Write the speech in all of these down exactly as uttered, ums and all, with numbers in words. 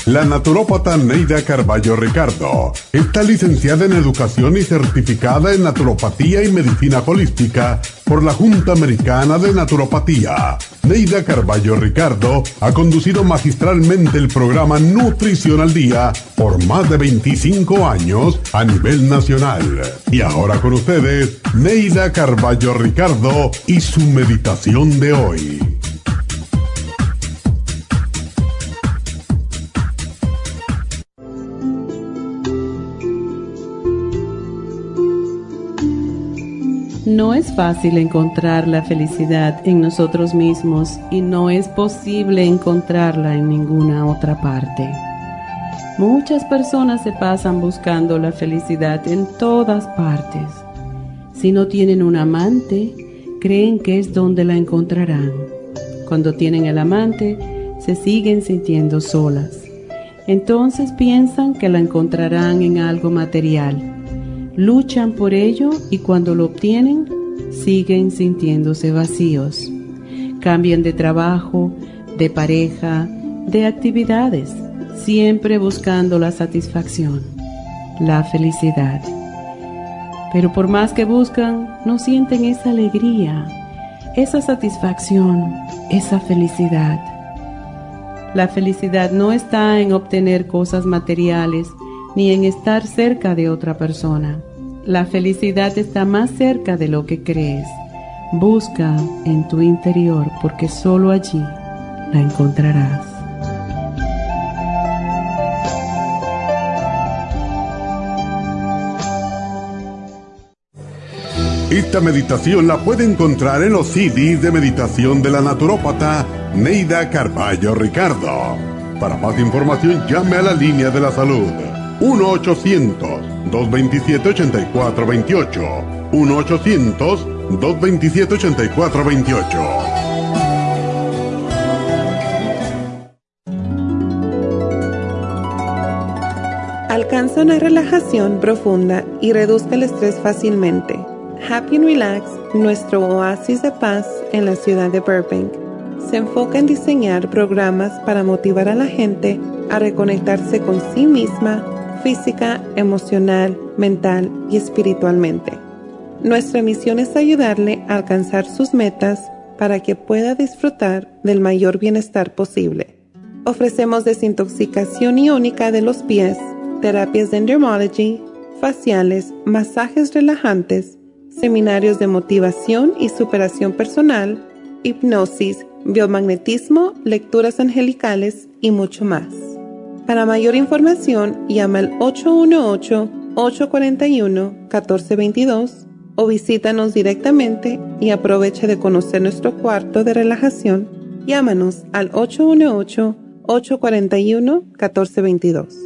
La naturópata Neida Carballo Ricardo está licenciada en Educación y certificada en Naturopatía y Medicina Holística por la Junta Americana de Naturopatía. Neida Carballo Ricardo ha conducido magistralmente el programa Nutrición al Día por más de veinticinco años a nivel nacional. Y ahora con ustedes, Neida Carballo Ricardo y su meditación de hoy. No es fácil encontrar la felicidad en nosotros mismos y no es posible encontrarla en ninguna otra parte. Muchas personas se pasan buscando la felicidad en todas partes. Si no tienen un amante, creen que es donde la encontrarán. Cuando tienen el amante, se siguen sintiendo solas. Entonces piensan que la encontrarán en algo material. Luchan por ello y cuando lo obtienen, siguen sintiéndose vacíos. Cambian de trabajo, de pareja, de actividades, siempre buscando la satisfacción, la felicidad. Pero por más que buscan, no sienten esa alegría, esa satisfacción, esa felicidad. La felicidad no está en obtener cosas materiales, ni en estar cerca de otra persona. La felicidad está más cerca de lo que crees. Busca en tu interior, porque solo allí la encontrarás. Esta meditación la puede encontrar en los C Ds de meditación de la naturópata Neida Carballo Ricardo. Para más información, llame a la línea de la salud uno ochocientos, dos veintisiete, ochenta y cuatro veintiocho. uno ochocientos, dos veintisiete, ochenta y cuatro veintiocho. Alcanza una relajación profunda y reduzca el estrés fácilmente. Happy and Relax, nuestro oasis de paz en la ciudad de Burbank, se enfoca en diseñar programas para motivar a la gente a reconectarse con sí misma, física, emocional, mental y espiritualmente. Nuestra misión es ayudarle a alcanzar sus metas para que pueda disfrutar del mayor bienestar posible. Ofrecemos desintoxicación iónica de los pies, terapias de Endermology, faciales, masajes relajantes, seminarios de motivación y superación personal, hipnosis, biomagnetismo, lecturas angelicales y mucho más. Para mayor información, llama al ocho uno ocho, ocho cuatro uno, uno cuatro dos dos o visítanos directamente y aprovecha de conocer nuestro cuarto de relajación. Llámanos al ocho uno ocho, ocho cuatro uno, uno cuatro dos dos.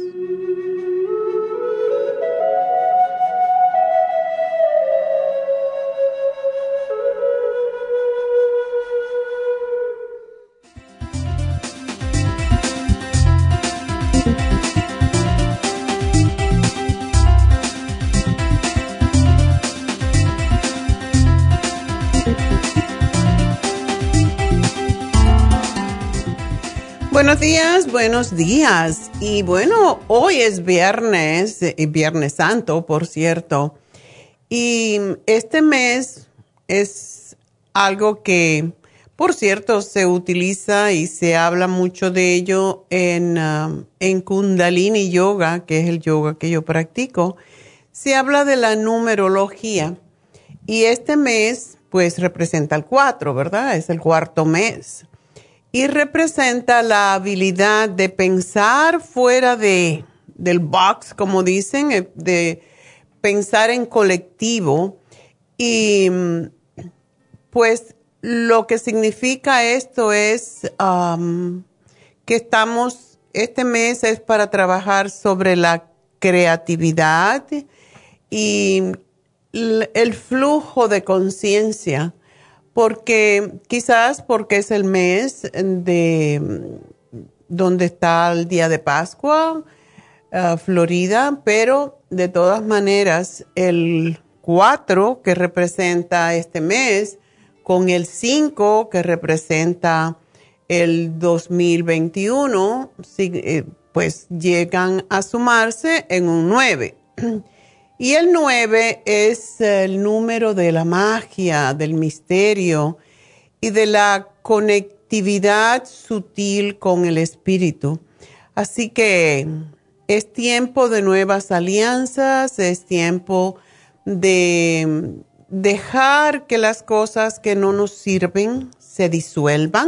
Buenos días, buenos días. Y bueno, hoy es viernes, y Viernes Santo, por cierto. Y este mes es algo que, por cierto, se utiliza y se habla mucho de ello en, um, en Kundalini Yoga, que es el yoga que yo practico. Se habla de la numerología. Y este mes, pues, representa el cuatro, ¿verdad? Es el cuarto mes. Y representa la habilidad de pensar fuera de, del box, como dicen, de pensar en colectivo. Y pues lo que significa esto es um, que estamos, este mes es para trabajar sobre la creatividad y el flujo de conciencia. Porque quizás porque es el mes de donde está el día de Pascua, uh, Florida, pero de todas maneras el cuatro que representa este mes con el cinco que representa el dos mil veintiuno, pues llegan a sumarse en un nueve. Y el nueve es el número de la magia, del misterio y de la conectividad sutil con el espíritu. Así que es tiempo de nuevas alianzas, es tiempo de dejar que las cosas que no nos sirven se disuelvan.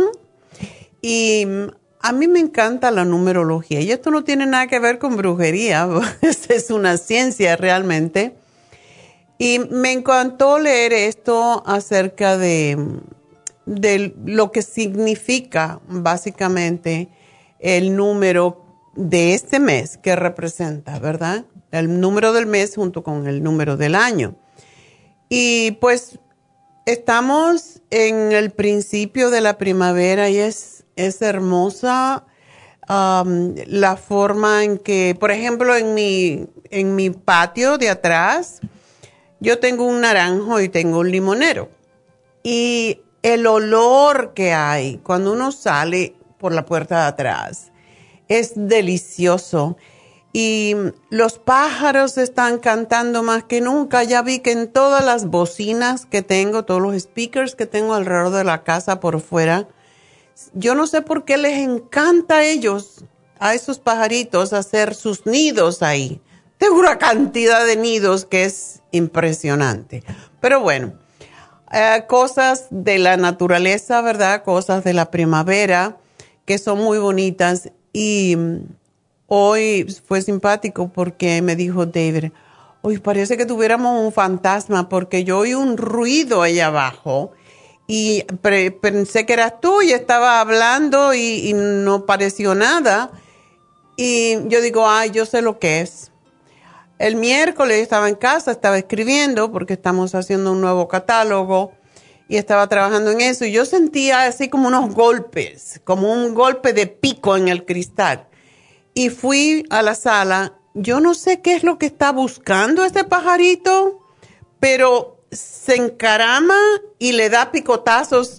Y a mí me encanta la numerología y esto no tiene nada que ver con brujería, es una ciencia realmente. Y me encantó leer esto acerca de, de lo que significa básicamente el número de este mes que representa, ¿verdad? El número del mes junto con el número del año. Y pues estamos en el principio de la primavera y es, es hermosa um, la forma en que, por ejemplo, en mi, en mi patio de atrás, yo tengo un naranjo y tengo un limonero. Y el olor que hay cuando uno sale por la puerta de atrás es delicioso. Y los pájaros están cantando más que nunca. Ya vi que en todas las bocinas que tengo, todos los speakers que tengo alrededor de la casa por fuera, yo no sé por qué les encanta a ellos, a esos pajaritos, hacer sus nidos ahí. Tengo una cantidad de nidos que es impresionante. Pero bueno, eh, cosas de la naturaleza, ¿verdad? Cosas de la primavera que son muy bonitas. Y hoy fue simpático porque me dijo David, hoy parece que tuviéramos un fantasma porque yo oí un ruido allá abajo y pensé que eras tú y estaba hablando y, y no pareció nada. Y yo digo, ay, yo sé lo que es. El miércoles estaba en casa, estaba escribiendo porque estamos haciendo un nuevo catálogo y estaba trabajando en eso y yo sentía así como unos golpes, como un golpe de pico en el cristal. Y fui a la sala, yo no sé qué es lo que está buscando este pajarito, pero se encarama y le da picotazos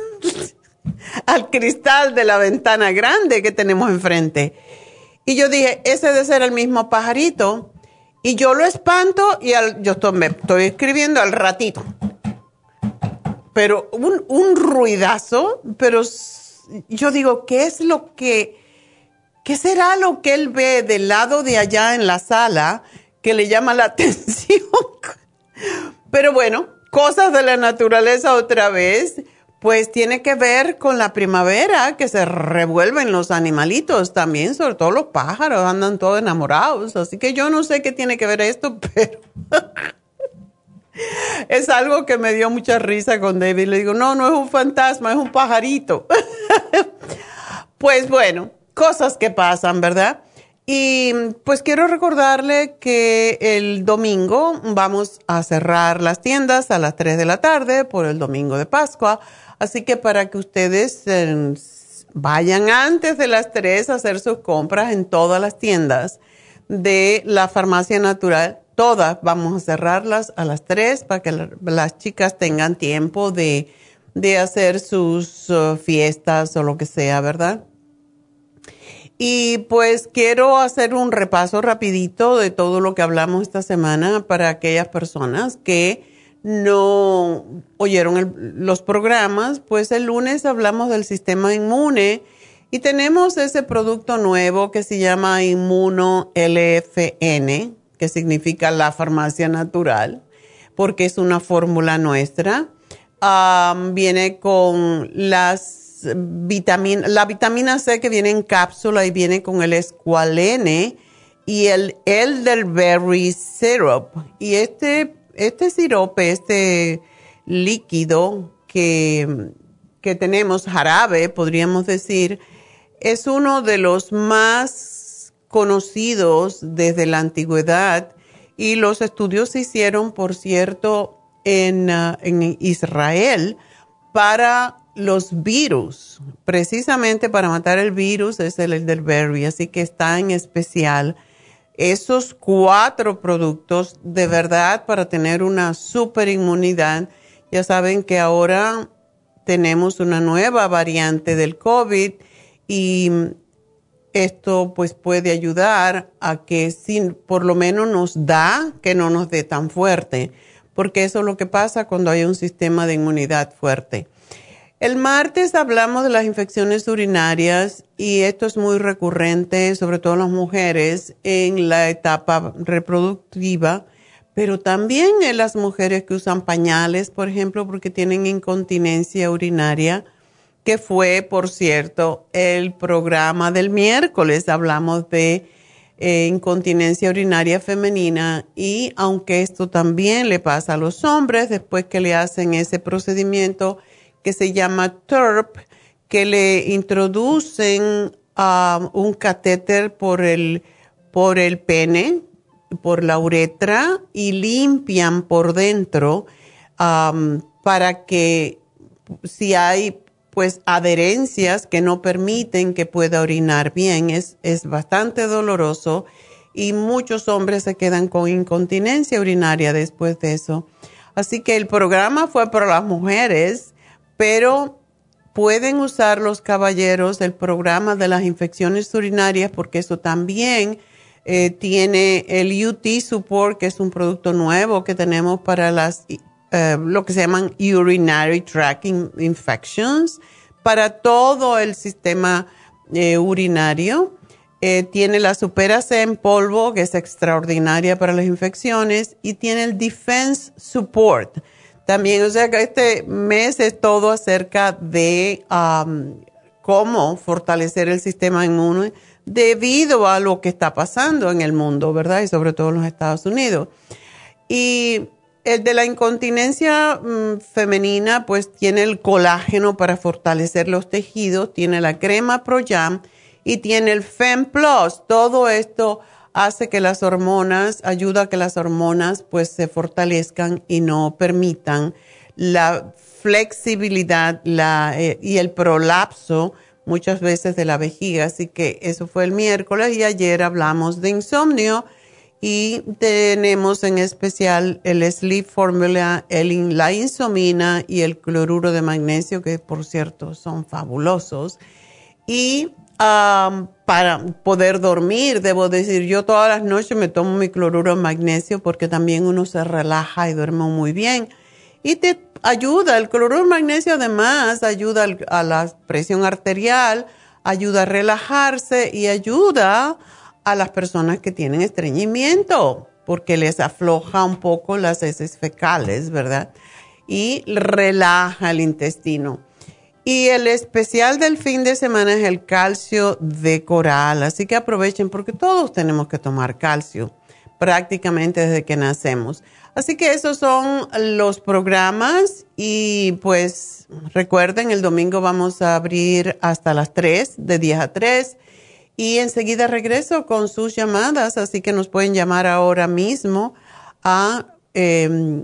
al cristal de la ventana grande que tenemos enfrente. Y yo dije, ese debe ser el mismo pajarito. Y yo lo espanto y al, yo estoy, me estoy escribiendo al ratito. Pero un, un ruidazo, pero yo digo, ¿qué es lo que, qué será lo que él ve del lado de allá en la sala que le llama la atención? Pero bueno, cosas de la naturaleza otra vez, pues tiene que ver con la primavera, que se revuelven los animalitos también, sobre todo los pájaros, andan todos enamorados. Así que yo no sé qué tiene que ver esto, pero es algo que me dio mucha risa con David. Le digo, no, no es un fantasma, es un pajarito. Pues bueno, cosas que pasan, ¿verdad? Y pues quiero recordarle que el domingo vamos a cerrar las tiendas a las tres de la tarde por el domingo de Pascua. Así que para que ustedes eh, vayan antes de las tres a hacer sus compras en todas las tiendas de la Farmacia Natural. Todas vamos a cerrarlas a las tres para que la, las chicas tengan tiempo de, de hacer sus uh, fiestas o lo que sea, ¿verdad? Y pues quiero hacer un repaso rapidito de todo lo que hablamos esta semana para aquellas personas que no oyeron el, los programas. Pues el lunes hablamos del sistema inmune y tenemos ese producto nuevo que se llama Inmuno L F N, que significa la farmacia natural, porque es una fórmula nuestra. Um, viene con las vitaminas, la vitamina C que viene en cápsula y viene con el escualene y el elderberry syrup. Y este, este sirope, este líquido que, que tenemos, jarabe, podríamos decir, es uno de los más conocidos desde la antigüedad y los estudios se hicieron, por cierto, en, uh, en Israel para los virus, precisamente para matar el virus es el elderberry, así que está en especial esos cuatro productos de verdad para tener una super inmunidad. Ya saben que ahora tenemos una nueva variante del COVID y esto pues puede ayudar a que si por lo menos nos da, que no nos dé tan fuerte, porque eso es lo que pasa cuando hay un sistema de inmunidad fuerte. El martes hablamos de las infecciones urinarias y esto es muy recurrente, sobre todo en las mujeres en la etapa reproductiva, pero también en las mujeres que usan pañales, por ejemplo, porque tienen incontinencia urinaria, que fue, por cierto, el programa del miércoles. Hablamos de eh, incontinencia urinaria femenina y aunque esto también le pasa a los hombres después que le hacen ese procedimiento que se llama T U R P, que le introducen uh, un catéter por el, por el pene, por la uretra y limpian por dentro um, para que si hay pues adherencias que no permiten que pueda orinar bien, es, es bastante doloroso y muchos hombres se quedan con incontinencia urinaria después de eso. Así que el programa fue para las mujeres, pero pueden usar los caballeros el programa de las infecciones urinarias porque eso también eh, tiene el U T Support, que es un producto nuevo que tenemos para las eh, lo que se llaman Urinary Tract Infections, para todo el sistema eh, urinario. Eh, tiene la Supera C en polvo, que es extraordinaria para las infecciones, y tiene el Defense Support también. O sea que este mes es todo acerca de um, cómo fortalecer el sistema inmune debido a lo que está pasando en el mundo, ¿verdad? Y sobre todo en los Estados Unidos. Y el de la incontinencia mmm, femenina, pues tiene el colágeno para fortalecer los tejidos, tiene la crema ProYam y tiene el Fem Plus. Todo esto hace que las hormonas, ayuda a que las hormonas pues se fortalezcan y no permitan la flexibilidad la, eh, y el prolapso muchas veces de la vejiga. Así que eso fue el miércoles y ayer hablamos de insomnio y tenemos en especial el Sleep Formula, el, la insomina y el cloruro de magnesio, que por cierto son fabulosos. Y Um, para poder dormir, debo decir, yo todas las noches me tomo mi cloruro de magnesio porque también uno se relaja y duerme muy bien. Y te ayuda, el cloruro de magnesio además ayuda a la presión arterial, ayuda a relajarse y ayuda a las personas que tienen estreñimiento porque les afloja un poco las heces fecales, ¿verdad? Y relaja el intestino. Y el especial del fin de semana es el calcio de coral, así que aprovechen porque todos tenemos que tomar calcio prácticamente desde que nacemos. Así que esos son los programas y pues recuerden, el domingo vamos a abrir hasta las tres, de diez a tres, y enseguida regreso con sus llamadas, así que nos pueden llamar ahora mismo a... Eh,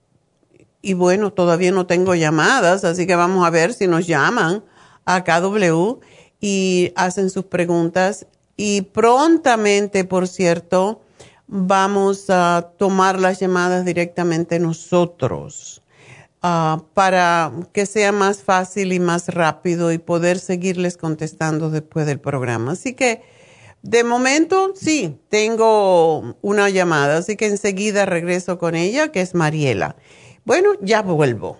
Y bueno, todavía no tengo llamadas, así que vamos a ver si nos llaman a K W y hacen sus preguntas. Y prontamente, por cierto, vamos a tomar las llamadas directamente nosotros uh, para que sea más fácil y más rápido y poder seguirles contestando después del programa. Así que, de momento, sí, tengo una llamada, así que enseguida regreso con ella, que es Mariela. Bueno, ya vuelvo.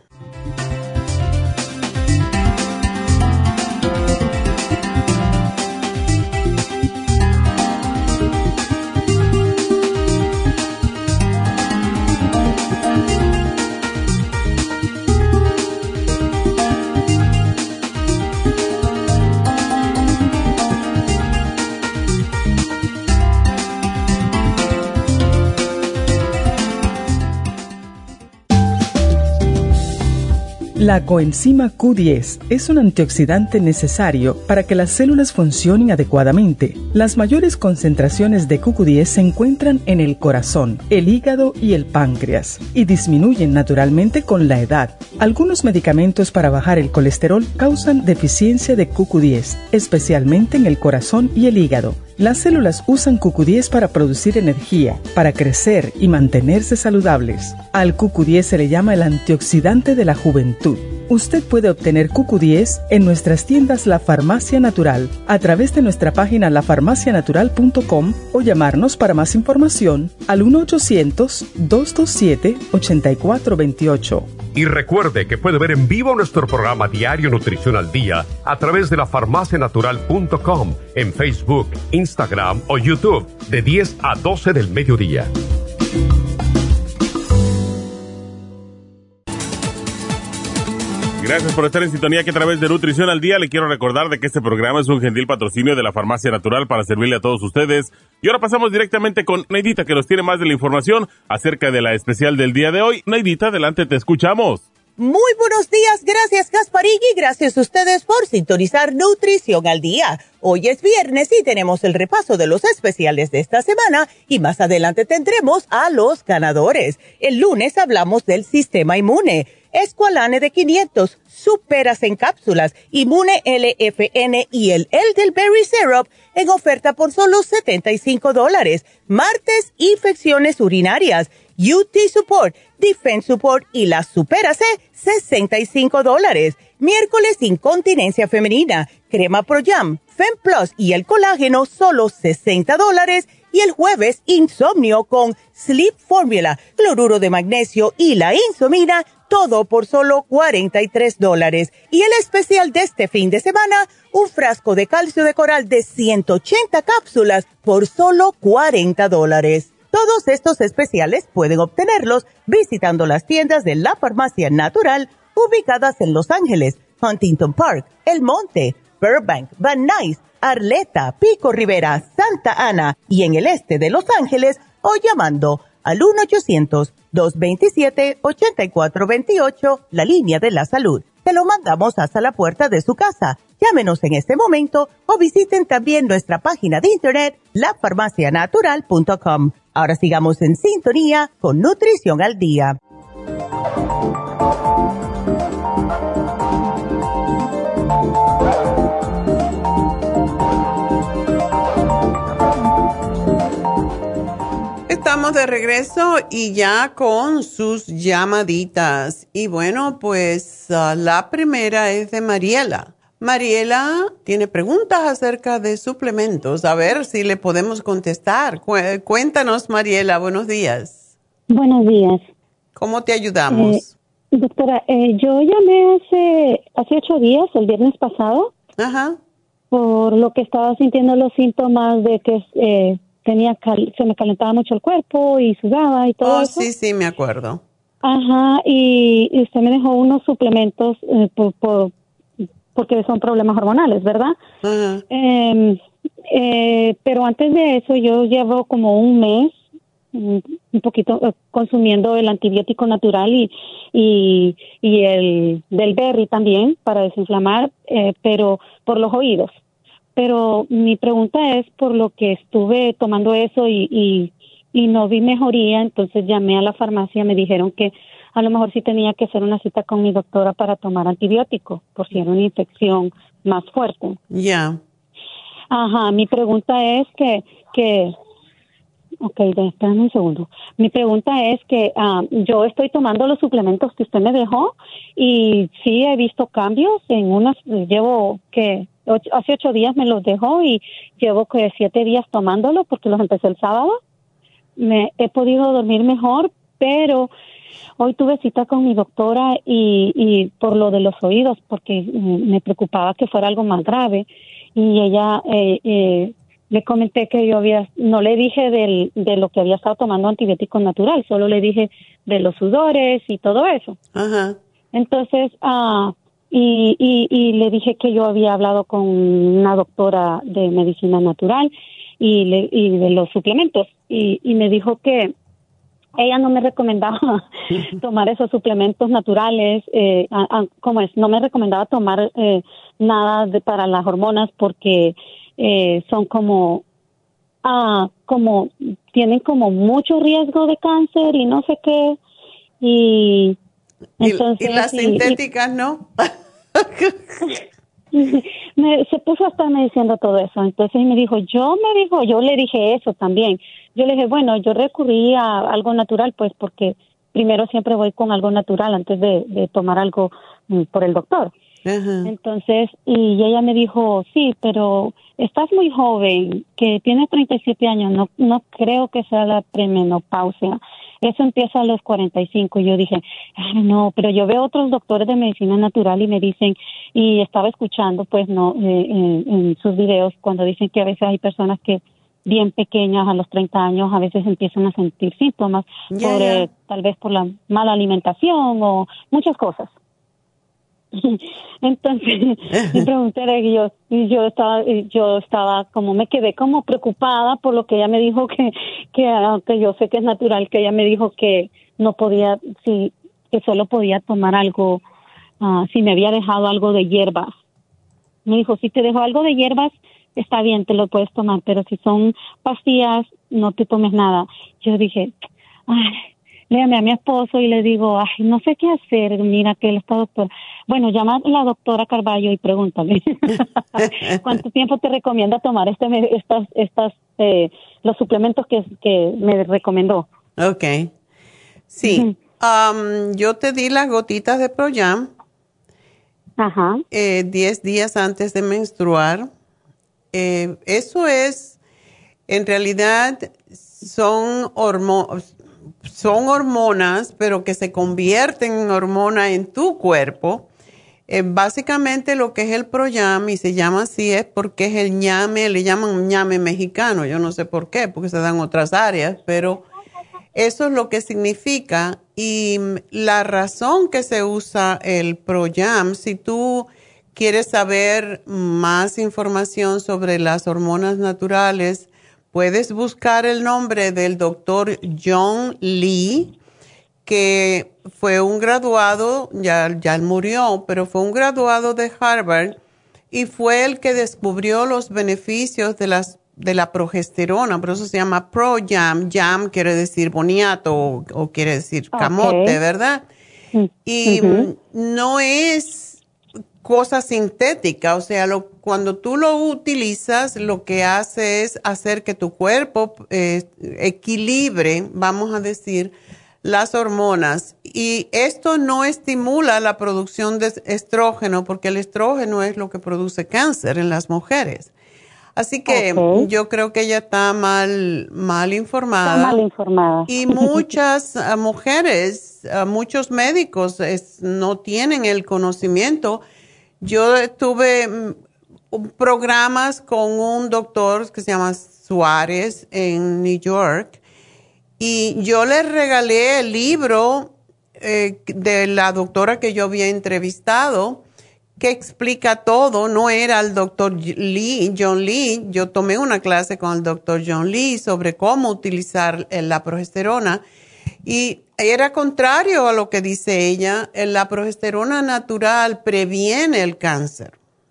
La coenzima Q diez es un antioxidante necesario para que las células funcionen adecuadamente. Las mayores concentraciones de Q diez se encuentran en el corazón, el hígado y el páncreas, y disminuyen naturalmente con la edad. Algunos medicamentos para bajar el colesterol causan deficiencia de Q diez, especialmente en el corazón y el hígado. Las células usan Q diez para producir energía, para crecer y mantenerse saludables. Al Q diez se le llama el antioxidante de la juventud. Usted puede obtener Q Q diez en nuestras tiendas La Farmacia Natural, a través de nuestra página la farmacia natural punto com o llamarnos para más información al uno ochocientos, dos dos siete, ocho cuatro dos ocho. Y recuerde que puede ver en vivo nuestro programa Diario Nutrición al Día a través de la farmacia natural punto com en Facebook, Instagram o YouTube de diez a doce del mediodía. Gracias por estar en sintonía que a través de Nutrición al Día le quiero recordar de que este programa es un gentil patrocinio de la Farmacia Natural para servirle a todos ustedes. Y ahora pasamos directamente con Neidita, que nos tiene más de la información acerca de la especial del día de hoy. Neidita, adelante, te escuchamos. Muy buenos días, gracias Gasparín, y gracias a ustedes por sintonizar Nutrición al Día. Hoy es viernes y tenemos el repaso de los especiales de esta semana y más adelante tendremos a los ganadores. El lunes hablamos del sistema inmune, Esqualane de quinientos, Superas en cápsulas, Inmune L F N y el Elderberry Syrup en oferta por solo setenta y cinco dólares. Martes, infecciones urinarias, U T Support, Defense Support y la Supera C, sesenta y cinco dólares. Miércoles, incontinencia femenina, Crema Pro Jam, Fem Plus y el colágeno, solo sesenta dólares. Y el jueves, insomnio con Sleep Formula, cloruro de magnesio y la insomina, todo por solo cuarenta y tres dólares. Y el especial de este fin de semana, un frasco de calcio de coral de ciento ochenta cápsulas por solo cuarenta dólares. Todos estos especiales pueden obtenerlos visitando las tiendas de la Farmacia Natural ubicadas en Los Ángeles, Huntington Park, El Monte, Burbank, Van Nuys, Arleta, Pico Rivera, Santa Ana y en el este de Los Ángeles, o llamando al uno ochocientos, dos veintisiete, ochenta y cuatro veintiocho, la línea de la salud. Te lo mandamos hasta la puerta de su casa. Llámenos en este momento o visiten también nuestra página de internet, la farmacia natural punto com. Ahora sigamos en sintonía con Nutrición al Día. Estamos de regreso y ya con sus llamaditas. Y bueno, pues uh, la primera es de Mariela. Mariela tiene preguntas acerca de suplementos. A ver si le podemos contestar. Cu- cuéntanos, Mariela, buenos días. Buenos días. ¿Cómo te ayudamos? Eh, doctora, eh, yo llamé hace, hace ocho días, el viernes pasado, Ajá. por lo que estaba sintiendo los síntomas de que eh, tenía cal- se me calentaba mucho el cuerpo y sudaba y todo Oh, eso. sí, sí, me acuerdo. Ajá, y, y usted me dejó unos suplementos eh, por, por, porque son problemas hormonales, ¿verdad? Ajá. Eh, eh, pero antes de eso yo llevo como un mes un poquito eh, consumiendo el antibiótico natural y y, y el del berry también para desinflamar, eh, pero por los oídos. Pero mi pregunta es por lo que estuve tomando eso y, y, y no vi mejoría, entonces llamé a la farmacia, me dijeron que a lo mejor sí tenía que hacer una cita con mi doctora para tomar antibiótico, por si era una infección más fuerte. Ya. Yeah. Ajá, mi pregunta es que, que ok, espérame un segundo. Mi pregunta es que um, yo estoy tomando los suplementos que usted me dejó y sí he visto cambios en unas, llevo que ocho, hace ocho días me los dejó y llevo que siete días tomándolo porque los empecé el sábado. Me he podido dormir mejor, pero hoy tuve cita con mi doctora y, y por lo de los oídos, porque mm, me preocupaba que fuera algo más grave y ella eh, eh, le comenté que yo había, no le dije del, de lo que había estado tomando antibiótico natural, solo le dije de los sudores y todo eso. Ajá. Entonces, ah, y, y, y le dije que yo había hablado con una doctora de medicina natural y, le, y de los suplementos y, y me dijo que ella no me recomendaba tomar esos suplementos naturales, eh, a, a, ¿cómo es? No me recomendaba tomar eh, nada de, para las hormonas porque eh, son como, ah, como, tienen como mucho riesgo de cáncer y no sé qué. Y, entonces, ¿Y, y las y, sintéticas, y, no? me, se puso a estarme diciendo todo eso. Entonces me dijo, yo me dijo, yo le dije eso también. Yo le dije, bueno, yo recurrí a algo natural, pues porque primero siempre voy con algo natural antes de, de tomar algo mm, por el doctor. Uh-huh. Entonces, y ella me dijo, sí, pero estás muy joven, que tienes treinta y siete años, no no creo que sea la premenopausia. Eso empieza a los cuarenta y cinco. Y yo dije, ah, no, pero yo veo otros doctores de medicina natural y me dicen, y estaba escuchando, pues, no, eh, en, en sus videos, cuando dicen que a veces hay personas que bien pequeñas, a los treinta años, a veces empiezan a sentir síntomas, Yeah, por, yeah. eh, tal vez por la mala alimentación o muchas cosas. Entonces me pregunté y yo y yo estaba yo estaba como me quedé como preocupada por lo que ella me dijo que que aunque yo sé que es natural, que ella me dijo que no podía, si que solo podía tomar algo uh, si me había dejado algo de hierbas. Me dijo, si te dejo algo de hierbas está bien, te lo puedes tomar, pero si son pastillas no te tomes nada. Yo dije, ay, le llamé a mi esposo y le digo, ay, no sé qué hacer, mira que él está doctor. Bueno, llama a la doctora Carballo y pregúntale cuánto tiempo te recomienda tomar este estas estas eh, los suplementos que, que me recomendó. Okay. Sí, uh-huh. um, yo te di las gotitas de Pro-Jam. Ajá. Eh, diez días antes de menstruar. Eh, eso es, en realidad, son hormonas. Son hormonas, pero que se convierten en hormona en tu cuerpo. Eh, básicamente lo que es el Pro-Jam, y se llama así, es porque es el ñame, le llaman ñame mexicano. Yo no sé por qué, porque se dan otras áreas, pero eso es lo que significa. Y la razón que se usa el Pro-Jam, si tú quieres saber más información sobre las hormonas naturales, puedes buscar el nombre del doctor John Lee, que fue un graduado, ya, ya murió, pero fue un graduado de Harvard y fue el que descubrió los beneficios de, las, de la progesterona. Por eso se llama Pro-Jam. Jam quiere decir boniato o, o quiere decir camote, okay, ¿verdad? Y uh-huh. no es cosa sintética, o sea, lo, cuando tú lo utilizas, lo que hace es hacer que tu cuerpo eh, equilibre, vamos a decir, las hormonas. Y esto no estimula la producción de estrógeno, porque el estrógeno es lo que produce cáncer en las mujeres. Así que okay. yo creo que ella está mal, mal informada. Está mal informada. Y muchas uh, mujeres, uh, muchos médicos es, no tienen el conocimiento. Yo tuve um, programas con un doctor que se llama Suárez en New York y yo le regalé el libro eh, de la doctora que yo había entrevistado que explica todo. No era el doctor Lee, John Lee. Yo tomé una clase con el doctor John Lee sobre cómo utilizar la progesterona y era contrario a lo que dice ella. La progesterona natural previene el cáncer.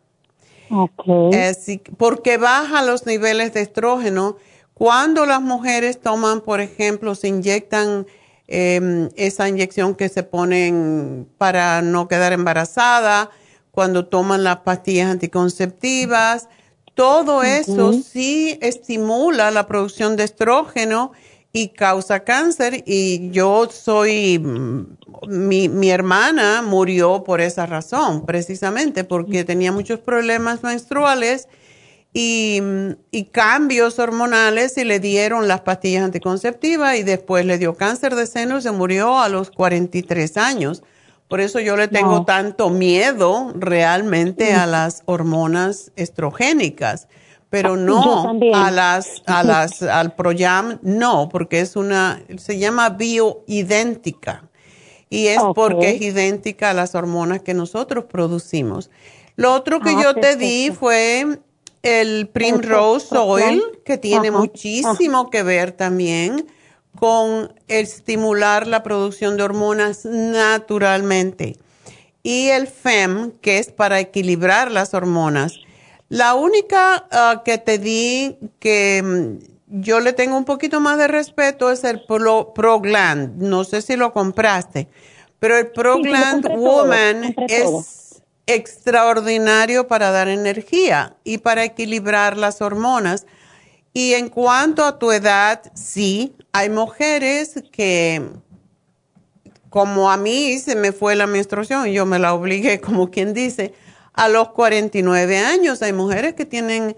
Okay. Eh, porque baja los niveles de estrógeno. Cuando las mujeres toman, por ejemplo, se inyectan eh, esa inyección que se ponen para no quedar embarazada, cuando toman las pastillas anticonceptivas, todo eso uh-huh. sí estimula la producción de estrógeno y causa cáncer. Y yo soy, mi, mi hermana murió por esa razón, precisamente porque tenía muchos problemas menstruales y, y cambios hormonales y le dieron las pastillas anticonceptivas y después le dio cáncer de seno y se murió a los cuarenta y tres años. Por eso yo le tengo no. tanto miedo realmente a las hormonas estrogénicas. Pero no a las, a las, al Pro-Jam, no, porque es una, se llama bioidéntica. Y es okay. porque es idéntica a las hormonas que nosotros producimos. Lo otro que ah, yo perfecto. te di fue el Primrose Oil, que tiene Ajá. muchísimo Ajá. que ver también con estimular la producción de hormonas naturalmente. Y el F E M, que es para equilibrar las hormonas. La única uh, que te di que um, yo le tengo un poquito más de respeto es el Pro, ProGland. No sé si lo compraste, pero el ProGland sí, sí, Woman todo, es todo. extraordinario para dar energía y para equilibrar las hormonas. Y en cuanto a tu edad, sí, hay mujeres que como a mí se me fue la menstruación y yo me la obligué, como quien dice, a los cuarenta y nueve años. Hay mujeres que tienen,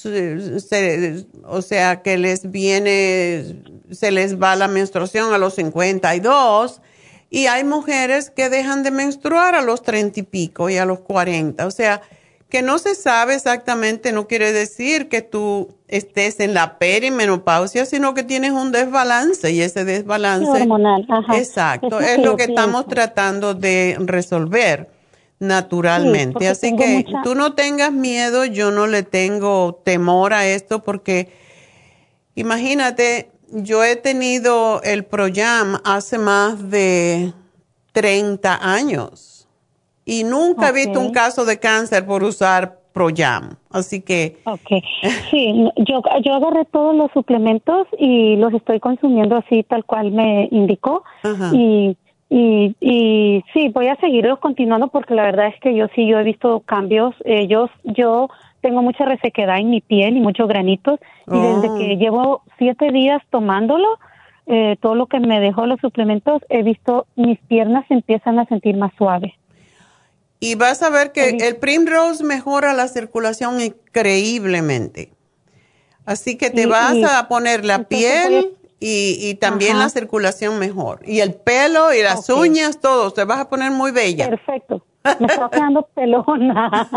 se, o sea, que les viene, se les va la menstruación a los cincuenta y dos, y hay mujeres que dejan de menstruar a los treinta y pico y a los cuarenta. O sea, que no se sabe exactamente no quiere decir que tú estés en la perimenopausia, sino que tienes un desbalance, y ese desbalance hormonal. Ajá. Exacto, es, es lo que pienso. estamos tratando de resolver naturalmente. Sí, así que mucha... tú no tengas miedo, yo no le tengo temor a esto, porque imagínate, yo he tenido el Proyam hace más de treinta años. Y nunca okay. he visto un caso de cáncer por usar Proyam. Así que... Ok. Sí, yo, yo agarré todos los suplementos y los estoy consumiendo así tal cual me indicó. Ajá. Y, y, y sí, voy a seguirlos continuando porque la verdad es que yo sí, yo he visto cambios. Eh, yo, yo tengo mucha resequedad en mi piel y muchos granitos. Oh. Y desde que llevo siete días tomándolo, eh, todo lo que me dejó los suplementos, he visto mis piernas se empiezan a sentir más suaves. Y vas a ver que el Primrose mejora la circulación increíblemente. Así que te y, vas y, a poner la piel y, y también Ajá. la circulación mejor. Y el pelo y las okay. uñas, todo. Te vas a poner muy bella. Perfecto. Me está quedando pelona.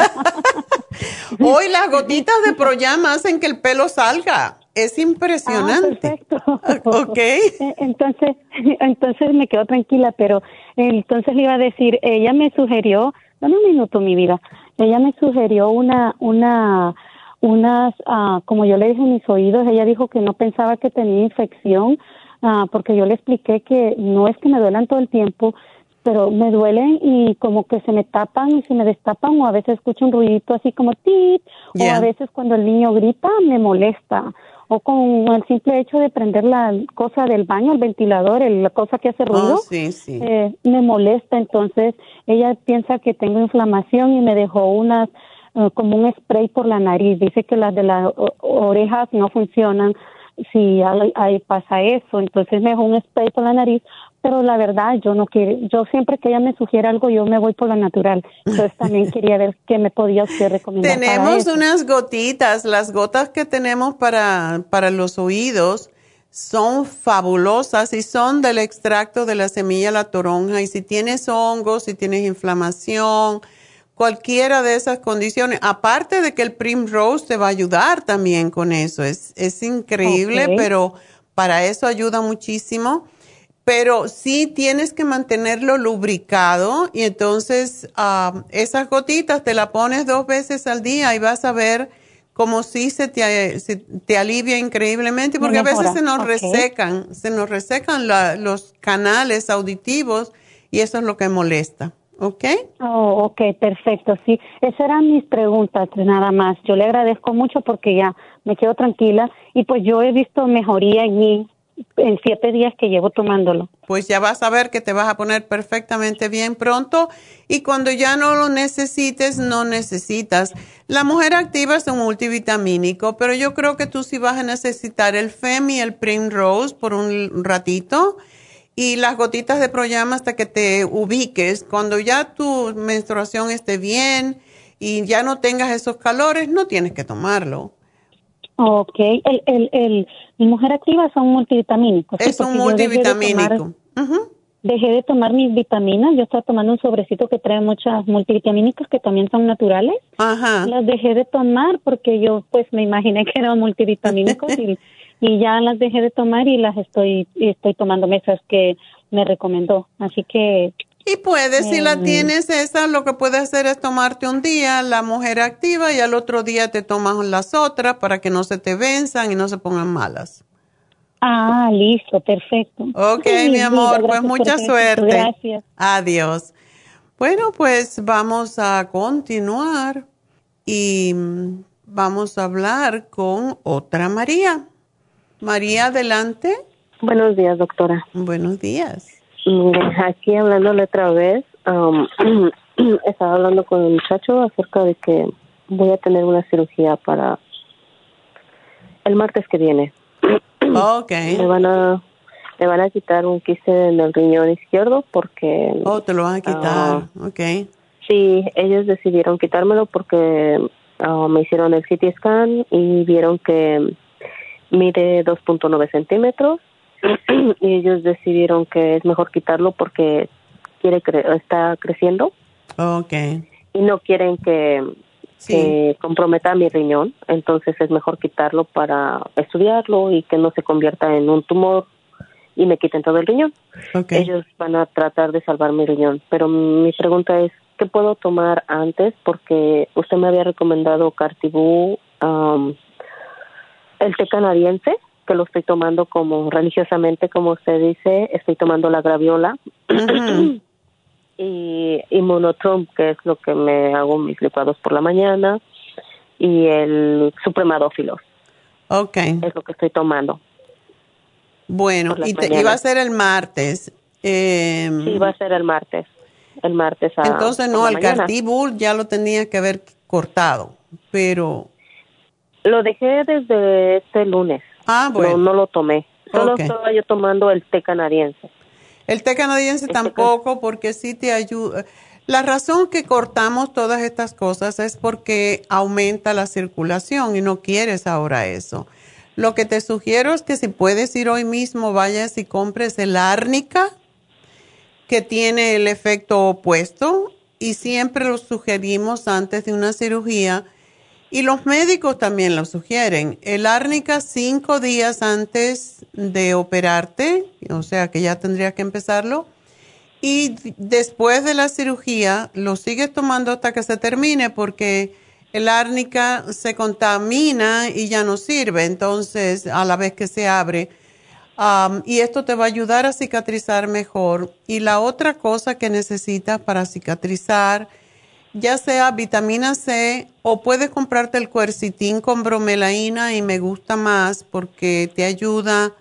Hoy las gotitas de Proyam hacen que el pelo salga. Es impresionante. Ah, perfecto. Ok. Entonces, entonces me quedo tranquila, pero entonces le iba a decir, ella me sugirió, dame un minuto, mi vida, ella me sugirió una, una, unas, uh, como yo le dije en mis oídos, ella dijo que no pensaba que tenía infección, uh, porque yo le expliqué que no es que me duelan todo el tiempo, pero me duelen y como que se me tapan y se me destapan, o a veces escucho un ruidito así como tit, yeah. o a veces cuando el niño grita me molesta, o con el simple hecho de prender la cosa del baño, el ventilador, el, la cosa que hace ruido, oh, sí, sí. Eh, me molesta. Entonces ella piensa que tengo inflamación y me dejó unas uh, como un spray por la nariz. Dice que las de las orejas no funcionan si hay, hay, pasa eso, entonces me dejó un spray por la nariz, pero la verdad yo no quiero, yo siempre que ella me sugiere algo yo me voy por la natural, entonces también quería ver qué me podía usted recomendar. Tenemos unas gotitas, las gotas que tenemos para, para los oídos son fabulosas y son del extracto de la semilla de la toronja, y si tienes hongos, si tienes inflamación, cualquiera de esas condiciones, aparte de que el Primrose te va a ayudar también con eso, es, es increíble, okay. pero para eso ayuda muchísimo, pero sí tienes que mantenerlo lubricado, y entonces uh, esas gotitas te las pones dos veces al día y vas a ver como si se te, se te alivia increíblemente, porque a veces se nos okay. resecan, se nos resecan la, los canales auditivos y eso es lo que molesta. ¿Ok? Oh, ok, perfecto, sí. Esas eran mis preguntas, nada más. Yo le agradezco mucho porque ya me quedo tranquila y pues yo he visto mejoría en mí en siete días que llevo tomándolo. Pues ya vas a ver que te vas a poner perfectamente bien pronto y cuando ya no lo necesites, no necesitas. La Mujer Activa es un multivitamínico, pero yo creo que tú sí vas a necesitar el Fem y el Primrose por un ratito. Y las gotitas de Proyam hasta que te ubiques. Cuando ya tu menstruación esté bien y ya no tengas esos calores, no tienes que tomarlo. Ok. El, el, el, el Mujer Activa son multivitamínicos. Es ¿sí? un multivitamínico. Dejé de, tomar, uh-huh. dejé de tomar mis vitaminas. Yo estaba tomando un sobrecito que trae muchas multivitamínicas que también son naturales. Ajá. Las dejé de tomar porque yo pues me imaginé que eran multivitamínicos y... y ya las dejé de tomar y las estoy estoy tomando esas que me recomendó, así que... Y puedes, eh, si la tienes esa, lo que puedes hacer es tomarte un día la Mujer Activa y al otro día te tomas las otras para que no se te venzan y no se pongan malas. Ah, listo, perfecto. Ok, sí, mi amor, mira, pues mucha perfecto. suerte. Gracias. Adiós. Bueno, pues vamos a continuar y vamos a hablar con otra María. María, adelante. Buenos días, doctora. Buenos días. Aquí hablándole otra vez, um, estaba hablando con el muchacho acerca de que voy a tener una cirugía para el martes que viene. Okay. Me van a, me van a quitar un quiste en el riñón izquierdo porque... Oh, te lo van a quitar, uh, ok. Sí, ellos decidieron quitármelo porque uh, me hicieron el C T scan y vieron que mide dos punto nueve centímetros y ellos decidieron que es mejor quitarlo porque quiere cre- está creciendo. Okay. Y no quieren que, sí. que comprometa mi riñón, entonces es mejor quitarlo para estudiarlo y que no se convierta en un tumor y me quiten todo el riñón. Okay. Ellos van a tratar de salvar mi riñón, pero mi pregunta es, ¿qué puedo tomar antes? Porque usted me había recomendado Cartibú, um, el té canadiense, que lo estoy tomando como religiosamente, como usted dice, estoy tomando la graviola. Uh-huh. y Immunotrom, que es lo que me hago mis licuados por la mañana, y el Supremadófilos. Okay. Es lo que estoy tomando. Bueno, y te, iba a ser el martes. Eh, sí, va a ser el martes. El martes a Entonces, no, el Cartibú ya lo tenía que haber cortado, pero... Lo dejé desde este lunes. Ah, bueno. No, no lo tomé. Solo okay. estaba yo tomando el té canadiense. El té canadiense este tampoco, can... porque sí te ayuda. La razón que cortamos todas estas cosas es porque aumenta la circulación y no quieres ahora eso. Lo que te sugiero es que si puedes ir hoy mismo, vayas y compres el árnica, que tiene el efecto opuesto, y siempre lo sugerimos antes de una cirugía, y los médicos también lo sugieren. El árnica cinco días antes de operarte, o sea que ya tendrías que empezarlo, y después de la cirugía lo sigues tomando hasta que se termine, porque el árnica se contamina y ya no sirve, entonces a la vez que se abre. Um, y esto te va a ayudar a cicatrizar mejor. Y la otra cosa que necesitas para cicatrizar, ya sea vitamina C o puedes comprarte el quercitín con bromelaína, y me gusta más porque te ayuda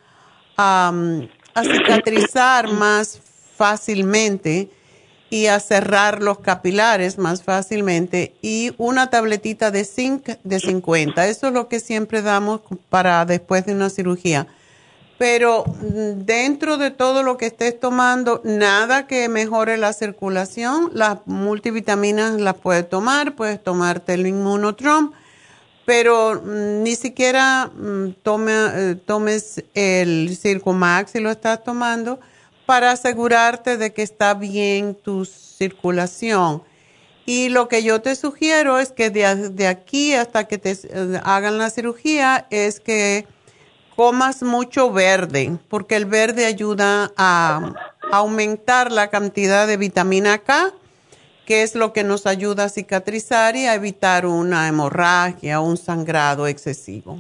um, a cicatrizar más fácilmente y a cerrar los capilares más fácilmente, y una tabletita de zinc de cincuenta. Eso es lo que siempre damos para después de una cirugía. Pero dentro de todo lo que estés tomando, nada que mejore la circulación. Las multivitaminas las puedes tomar, puedes tomarte el Immunotrom, pero ni siquiera tome, eh, tomes el Circumax si lo estás tomando, para asegurarte de que está bien tu circulación. Y lo que yo te sugiero es que de, de aquí hasta que te eh, hagan la cirugía es que comas mucho verde, porque el verde ayuda a, a aumentar la cantidad de vitamina K, que es lo que nos ayuda a cicatrizar y a evitar una hemorragia o un sangrado excesivo.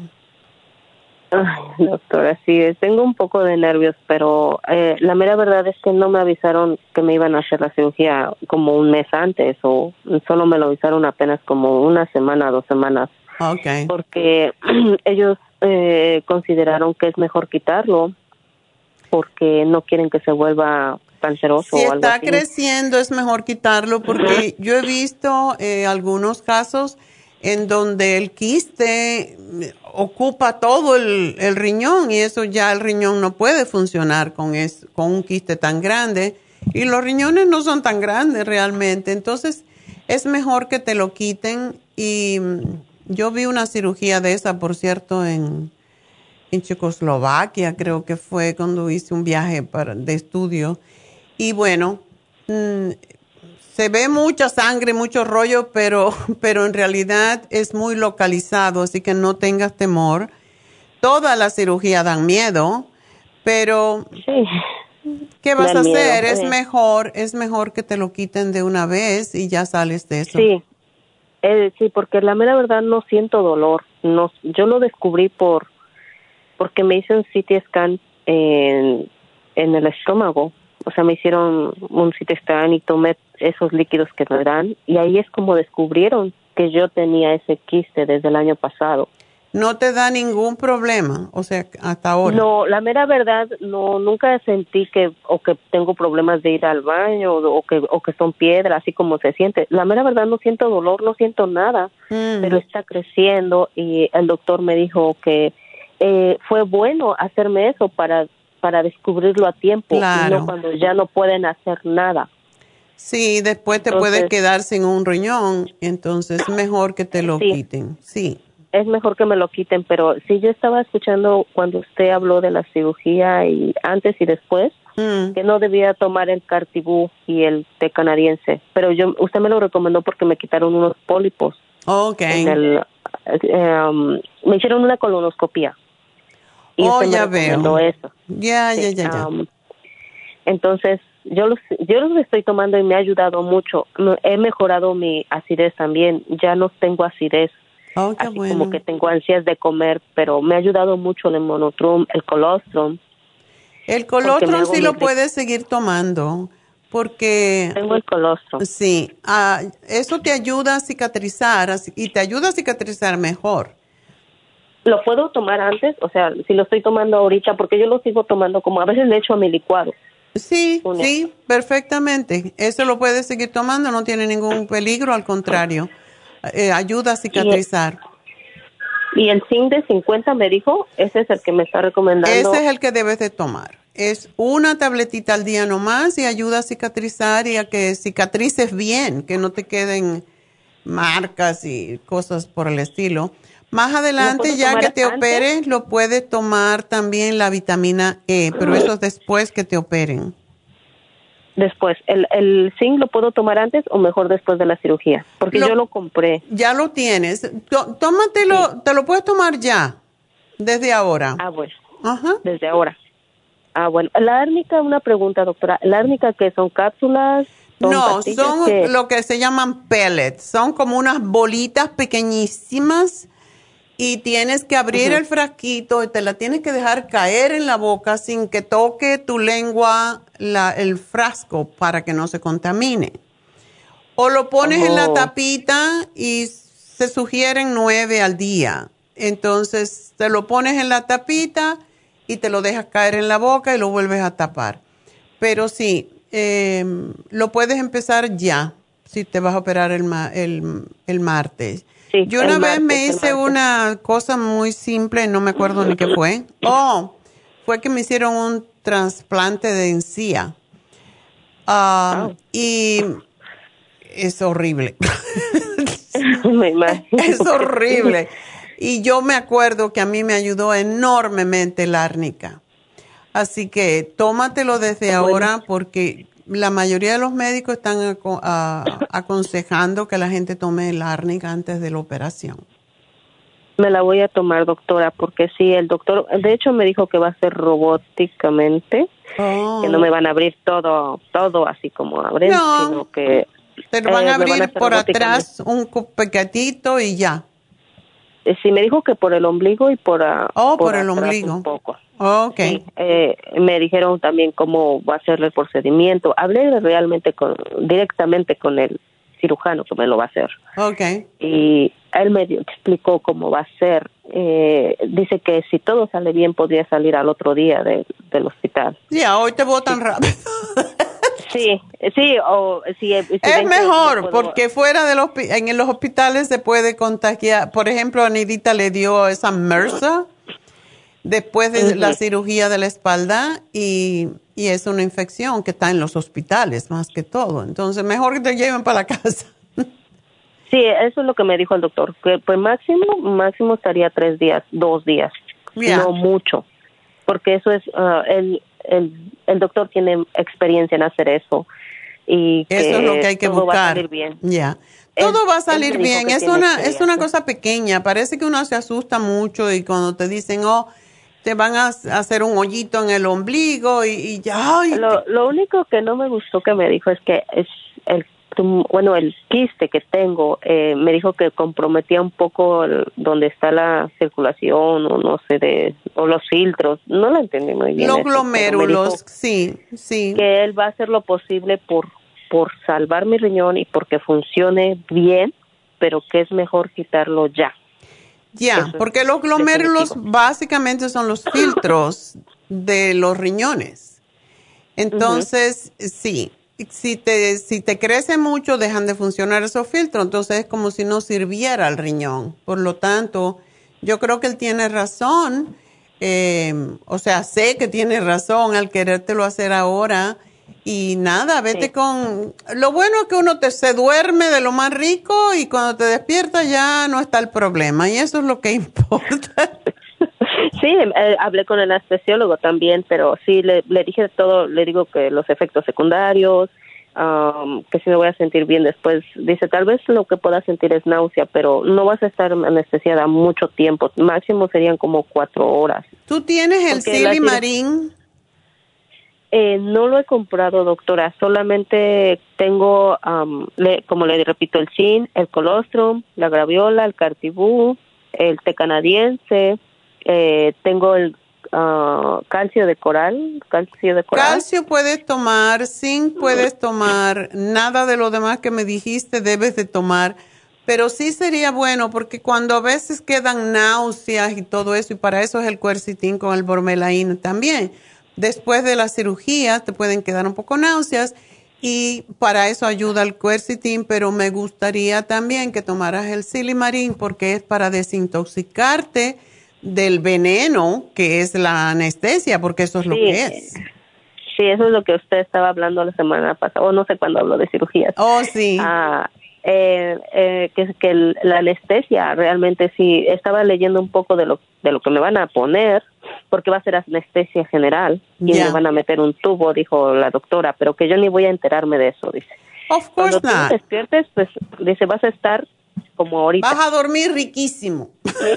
Ay, doctora, sí, tengo un poco de nervios, pero eh, la mera verdad es que no me avisaron que me iban a hacer la cirugía como un mes antes, o solo me lo avisaron apenas como una semana, dos semanas. Okay. Porque ellos eh, consideraron que es mejor quitarlo porque no quieren que se vuelva canceroso si o algo así. Si está creciendo es mejor quitarlo, porque uh-huh. yo he visto eh, algunos casos en donde el quiste ocupa todo el, el riñón, y eso ya el riñón no puede funcionar con, es, con un quiste tan grande, y los riñones no son tan grandes realmente. Entonces es mejor que te lo quiten. Y yo vi una cirugía de esa, por cierto, en, en Checoslovaquia, creo que fue cuando hice un viaje para, de estudio. Y bueno, mmm, se ve mucha sangre, mucho rollo, pero, pero en realidad es muy localizado, así que no tengas temor. Todas las cirugías dan miedo, pero sí, ¿qué vas a miedo, hacer? sí. Es mejor, es mejor que te lo quiten de una vez y ya sales de eso. Sí, eh, sí, porque la mera verdad no siento dolor. No, yo lo descubrí por porque me hice un C T scan en, en el estómago. O sea, me hicieron un C T scan y tomé esos líquidos que me dan, y ahí es como descubrieron que yo tenía ese quiste desde el año pasado. ¿No te da ningún problema? O sea, hasta ahora. No, la mera verdad, no, nunca sentí que, o que tengo problemas de ir al baño, o, o que, o que son piedras, así como se siente. La mera verdad, no siento dolor, no siento nada, mm. pero está creciendo, y el doctor me dijo que eh, fue bueno hacerme eso para para descubrirlo a tiempo, claro. y no cuando ya no pueden hacer nada. Sí, después te entonces, puedes quedar sin un riñón, entonces es mejor que te lo sí, quiten. Sí. Es mejor que me lo quiten, pero sí, yo estaba escuchando cuando usted habló de la cirugía y antes y después, mm. que no debía tomar el Cartibú y el té canadiense, pero yo usted me lo recomendó porque me quitaron unos pólipos. Okay. En el, um, me hicieron una colonoscopia. Y oh, usted ya me recomendó veo. eso. Ya, sí, ya, ya, ya. Um, entonces, yo los, yo los estoy tomando y me ha ayudado mucho. He mejorado mi acidez también. Ya no tengo acidez. Oh, qué así bueno. como que tengo ansias de comer, pero me ha ayudado mucho el monotrum, el colostrum. El colostrum sí lo puedes seguir tomando, porque... Tengo el colostrum. Sí, uh, eso te ayuda a cicatrizar y te ayuda a cicatrizar mejor. ¿Lo puedo tomar antes? O sea, si lo estoy tomando ahorita, porque yo lo sigo tomando como a veces le echo a mi licuado. Sí, Una. sí, perfectamente. Eso lo puedes seguir tomando, no tiene ningún peligro, al contrario. Eh, ayuda a cicatrizar. ¿Y el, y el zinc de cincuenta me dijo? Ese es el que me está recomendando. Ese es el que debes de tomar. Es una tabletita al día nomás y ayuda a cicatrizar y a que cicatrices bien, que no te queden marcas y cosas por el estilo. Más adelante, ya que te antes? operes, lo puedes tomar también la vitamina E, pero eso es después que te operen. Después, ¿el, el zinc lo puedo tomar antes o mejor después de la cirugía? Porque lo, yo lo compré. Ya lo tienes. Tó, tómatelo, sí. Te lo puedes tomar ya, desde ahora. Ah, bueno. Ajá. Desde ahora. Ah, bueno. La árnica, una pregunta, doctora. ¿La árnica qué son cápsulas? ¿Son no, son que... lo que se llaman pellets. Son como unas bolitas pequeñísimas y tienes que abrir uh-huh. el frasquito y te la tienes que dejar caer en la boca sin que toque tu lengua la, el frasco para que no se contamine. O lo pones oh. en la tapita y se sugieren nueve al día. Entonces te lo pones en la tapita y te lo dejas caer en la boca y lo vuelves a tapar. Pero sí, eh, lo puedes empezar ya, si te vas a operar el, ma- el, el martes. Sí, Yo una vez martes, me hice una cosa muy simple, no me acuerdo ni qué fue. Oh, fue que me hicieron un trasplante de encía. Uh, oh. Y es horrible. Me imagino. Es horrible. Y yo me acuerdo que a mí me ayudó enormemente la árnica. Así que tómatelo desde bueno. ahora porque la mayoría de los médicos están aco- a, aconsejando que la gente tome la árnica antes de la operación. Me la voy a tomar, doctora, porque sí, el doctor, de hecho me dijo que va a ser robóticamente, oh. que no me van a abrir todo, todo así como abren, no. sino que... Te lo van eh, a abrir van a por atrás un pequeñito y ya. Sí, me dijo que por el ombligo y por, uh, oh, por, por el ombligo. Un poco. Oh, ok. Sí, eh, me dijeron también cómo va a ser el procedimiento. Hablé realmente con, directamente con el cirujano que me lo va a hacer. Ok. Y él me dio, explicó cómo va a ser. Eh, dice que si todo sale bien podría salir al otro día de, del hospital. Ya, hoy te botan sí. rápido. Sí, sí, o si, si es mejor puedo... porque fuera de los en los hospitales se puede contagiar. Por ejemplo, a Nidita le dio esa MRSA después de uh-huh. la cirugía de la espalda y, y es una infección que está en los hospitales más que todo. Entonces, mejor que te lleven para la casa. Sí, eso es lo que me dijo el doctor, que pues máximo, máximo estaría tres días, dos días, yeah. no mucho, porque eso es, uh, el, el, el doctor tiene experiencia en hacer eso y que eso es lo que hay que todo buscar. va a salir bien. Ya, yeah. todo él, va a salir bien. Es una, es una cosa pequeña. Parece que uno se asusta mucho y cuando te dicen, oh, te van a hacer un hoyito en el ombligo y, y ya. Ay, lo, te... lo único que no me gustó que me dijo es que es el bueno, el quiste que tengo, eh, me dijo que comprometía un poco el, donde está la circulación o no sé, de o los filtros. No lo entendí muy bien. Los glomérulos, sí, sí. Que él va a hacer lo posible por, por salvar mi riñón y porque funcione bien, pero que es mejor quitarlo ya. Ya, Eso porque los glomérulos definitivo. Básicamente son los filtros de los riñones. Entonces, uh-huh. sí. Si te, si te crece mucho, dejan de funcionar esos filtros, entonces es como si no sirviera el riñón. Por lo tanto, yo creo que él tiene razón. Eh, o sea, sé que tienes razón al querértelo hacer ahora. Y nada, vete sí. con... Lo bueno es que uno te, se duerme de lo más rico y cuando te despiertas ya no está el problema. Y eso es lo que importa. Sí, eh, hablé con el anestesiólogo también, pero sí, le, le dije todo, le digo que los efectos secundarios, um, que sí me voy a sentir bien después. Dice, tal vez lo que pueda sentir es náusea, pero no vas a estar anestesiada mucho tiempo. Máximo serían como cuatro horas. ¿Tú tienes el Silimarín? Eh, no lo he comprado, doctora. Solamente tengo, um, le, como le repito, el zinc, el colostrum, la graviola, el cartibú, el té canadiense. Eh, tengo el uh, calcio de coral, calcio de coral. Calcio puedes tomar, zinc puedes tomar, nada de lo demás que me dijiste debes de tomar, pero sí sería bueno porque cuando a veces quedan náuseas y todo eso, y para eso es el quercetin con el bromelain también. Después de la cirugía te pueden quedar un poco náuseas y para eso ayuda el quercetin, pero me gustaría también que tomaras el Silimarín porque es para desintoxicarte del veneno que es la anestesia, porque eso es sí, lo que es. Sí, eso es lo que usted estaba hablando la semana pasada, o no sé cuándo habló de cirugías. Oh, sí. Ah, eh, eh, que, que el, la anestesia realmente sí, estaba leyendo un poco de lo, de lo que me van a poner, porque va a ser anestesia general, y yeah. me van a meter un tubo, dijo la doctora, pero que yo ni voy a enterarme de eso, dice. Of course Cuando not. tú despiertes, pues, dice, vas a estar como ahorita. Vas a dormir riquísimo.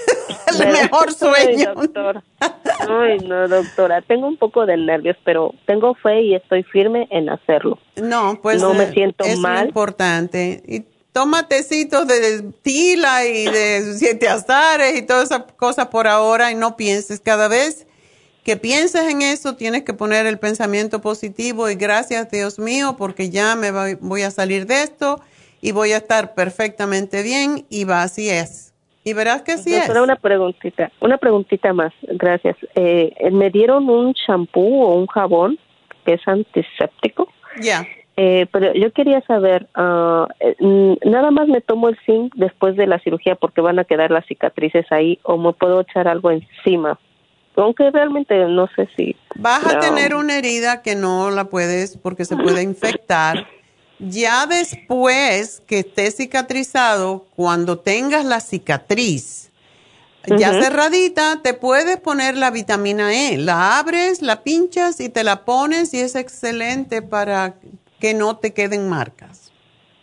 El mejor sueño. Ay, doctora. Ay, no, doctora. Tengo un poco de nervios, pero tengo fe y estoy firme en hacerlo. No, pues no me siento es mal. Es importante. Y toma tecitos de tila y de siete azares y todas esas cosas por ahora y no pienses. Cada vez que pienses en eso, tienes que poner el pensamiento positivo y gracias, Dios mío, porque ya me voy, voy a salir de esto y voy a estar perfectamente bien y va, así es. Y verás que sí es. Una preguntita, una preguntita más, gracias. Eh, me dieron un shampoo o un jabón que es antiséptico. Ya. Yeah. Eh, pero yo quería saber, uh, eh, nada más me tomo el zinc después de la cirugía porque van a quedar las cicatrices ahí o me puedo echar algo encima. Aunque realmente no sé si... Vas a no. tener una herida que no la puedes porque se puede infectar. Ya después que esté cicatrizado, cuando tengas la cicatriz uh-huh. ya cerradita, te puedes poner la vitamina E. La abres, la pinchas y te la pones y es excelente para que no te queden marcas.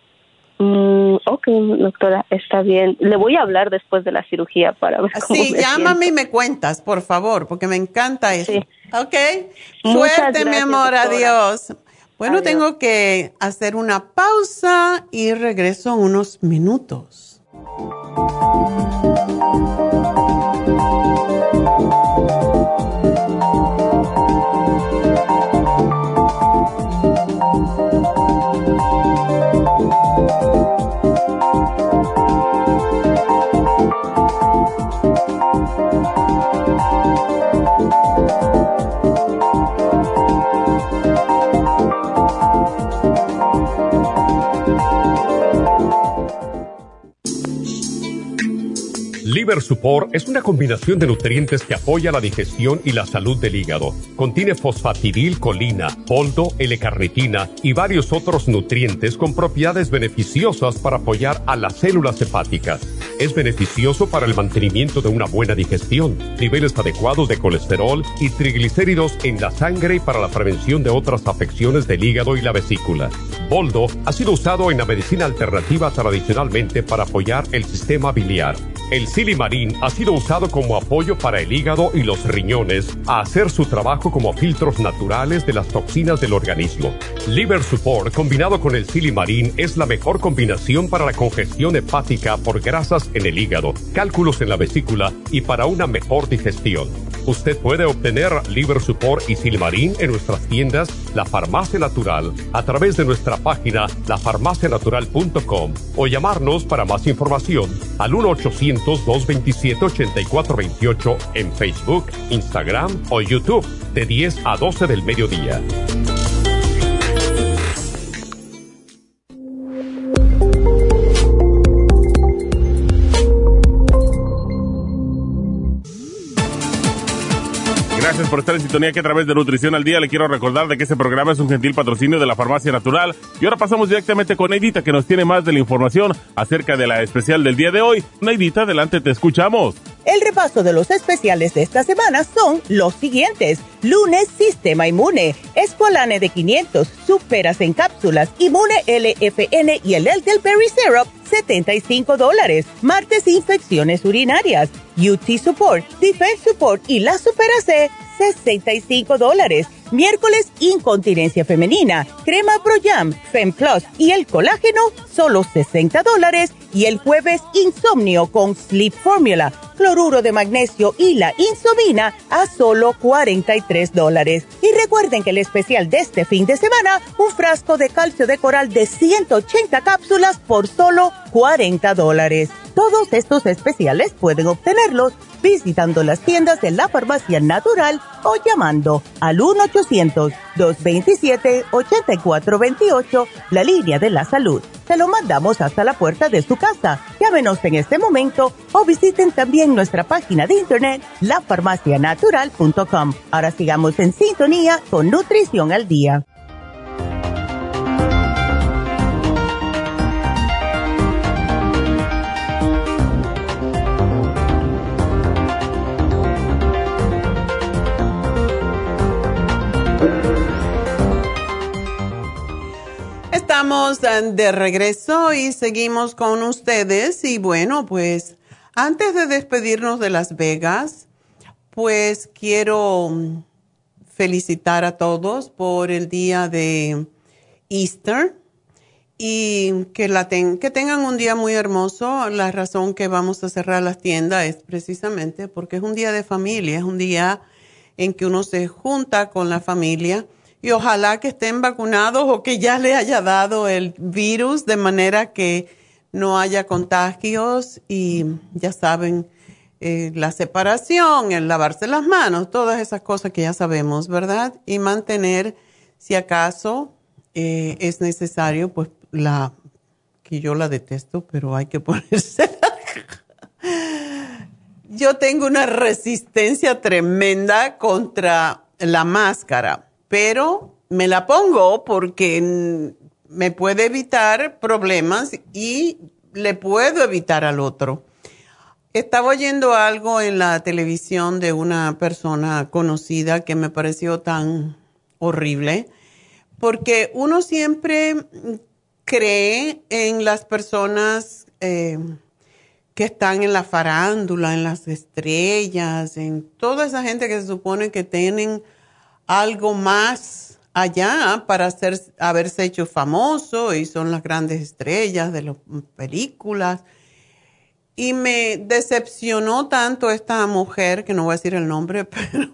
Mm, ok, doctora, está bien. Le voy a hablar después de la cirugía para ver cómo Sí, me llámame siento. y me cuentas, por favor, porque me encanta eso. Sí. Ok, Muchas suerte, gracias, mi amor, doctora. adiós. Bueno, Adiós. Tengo que hacer una pausa y regreso en unos minutos. Liver Support es una combinación de nutrientes que apoya la digestión y la salud del hígado. Contiene fosfatidilcolina, poldo, L-carnitina y varios otros nutrientes con propiedades beneficiosas para apoyar a las células hepáticas. Es beneficioso para el mantenimiento de una buena digestión, niveles adecuados de colesterol y triglicéridos en la sangre y para la prevención de otras afecciones del hígado y la vesícula. Boldo ha sido usado en la medicina alternativa tradicionalmente para apoyar el sistema biliar. El Silimarín ha sido usado como apoyo para el hígado y los riñones a hacer su trabajo como filtros naturales de las toxinas del organismo. Liver Support combinado con el Silimarín es la mejor combinación para la congestión hepática por grasas en el hígado, cálculos en la vesícula y para una mejor digestión. Usted puede obtener Liver Support y Silimarín en nuestras tiendas La Farmacia Natural a través de nuestra página la farmacia natural punto com o llamarnos para más información al uno ochocientos, dos veintisiete, ochenta y cuatro veintiocho en Facebook, Instagram o YouTube de diez a doce del mediodía. Gracias por estar en sintonía que a través de Nutrición al Día le quiero recordar de que este programa es un gentil patrocinio de la Farmacia Natural. Y ahora pasamos directamente con Neidita, que nos tiene más de la información acerca de la especial del día de hoy. Neidita, adelante, te escuchamos. El repaso de los especiales de esta semana son los siguientes. Lunes, Sistema Inmune, Esqualane de quinientos, Superas en cápsulas, Inmune L F N y el Elderberry Syrup, setenta y cinco dólares. Martes, Infecciones urinarias, U T Support, Defense Support y la Supera C, sesenta y cinco dólares. Miércoles, Incontinencia Femenina, Crema Pro-Jam, Fem Plus y el Colágeno, solo sesenta dólares. Y el jueves, Insomnio con Sleep Formula, Cloruro de Magnesio y la Insomina a solo cuarenta y tres dólares. Y recuerden que el especial de este fin de semana, un frasco de calcio de coral de ciento ochenta cápsulas por solo cuarenta dólares. Todos estos especiales pueden obtenerlos visitando las tiendas de la Farmacia Natural o llamando al uno ochocientos, dos veintisiete, ochenta y cuatro veintiocho, la línea de la salud. Se lo mandamos hasta la puerta de su casa. Llámenos en este momento o visiten también nuestra página de internet, la farmacia natural punto com. Ahora sigamos en sintonía con Nutrición al Día. Estamos de regreso y seguimos con ustedes. Y bueno, pues antes de despedirnos de Las Vegas, pues quiero felicitar a todos por el día de Easter y que, la ten- que tengan un día muy hermoso. La razón que vamos a cerrar las tiendas es precisamente porque es un día de familia, es un día en que uno se junta con la familia. Y ojalá que estén vacunados o que ya le haya dado el virus de manera que no haya contagios y ya saben, eh, la separación, el lavarse las manos, todas esas cosas que ya sabemos, ¿verdad? Y mantener, si acaso eh, es necesario, pues la, que yo la detesto, pero hay que ponérsela. Yo tengo una resistencia tremenda contra la máscara. Pero me la pongo porque me puede evitar problemas y le puedo evitar al otro. Estaba oyendo algo en la televisión de una persona conocida que me pareció tan horrible, porque uno siempre cree en las personas eh, que están en la farándula, en las estrellas, en toda esa gente que se supone que tienen algo más allá para hacer, haberse hecho famoso y son las grandes estrellas de las películas. Y me decepcionó tanto esta mujer, que no voy a decir el nombre, pero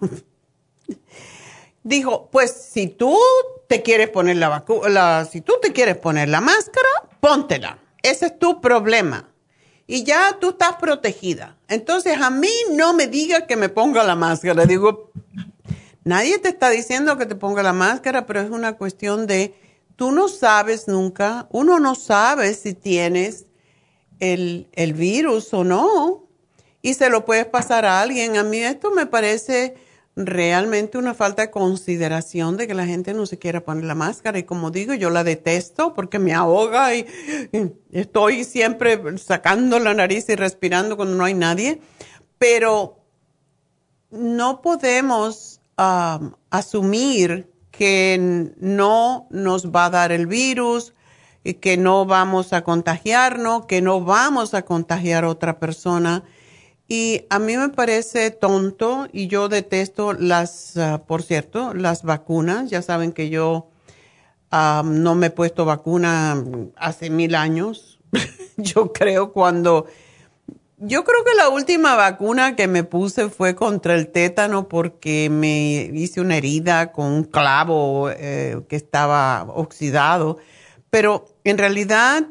dijo, pues si tú te quieres poner la vacuna, si tú te quieres poner la máscara, póntela. Ese es tu problema. Y ya tú estás protegida. Entonces a mí no me diga que me ponga la máscara. Digo, nadie te está diciendo que te ponga la máscara, pero es una cuestión de, tú no sabes nunca, uno no sabe si tienes el, el virus o no, y se lo puedes pasar a alguien. A mí esto me parece realmente una falta de consideración de que la gente no se quiera poner la máscara. Y como digo, yo la detesto porque me ahoga y, y estoy siempre sacando la nariz y respirando cuando no hay nadie, pero no podemos Um, asumir que no nos va a dar el virus, y que no vamos a contagiarnos, que no vamos a contagiar a otra persona. Y a mí me parece tonto y yo detesto las, uh, por cierto, las vacunas. Ya saben que yo um, no me he puesto vacuna hace mil años. Yo creo cuando... Yo creo que la última vacuna que me puse fue contra el tétano porque me hice una herida con un clavo eh, que estaba oxidado. Pero en realidad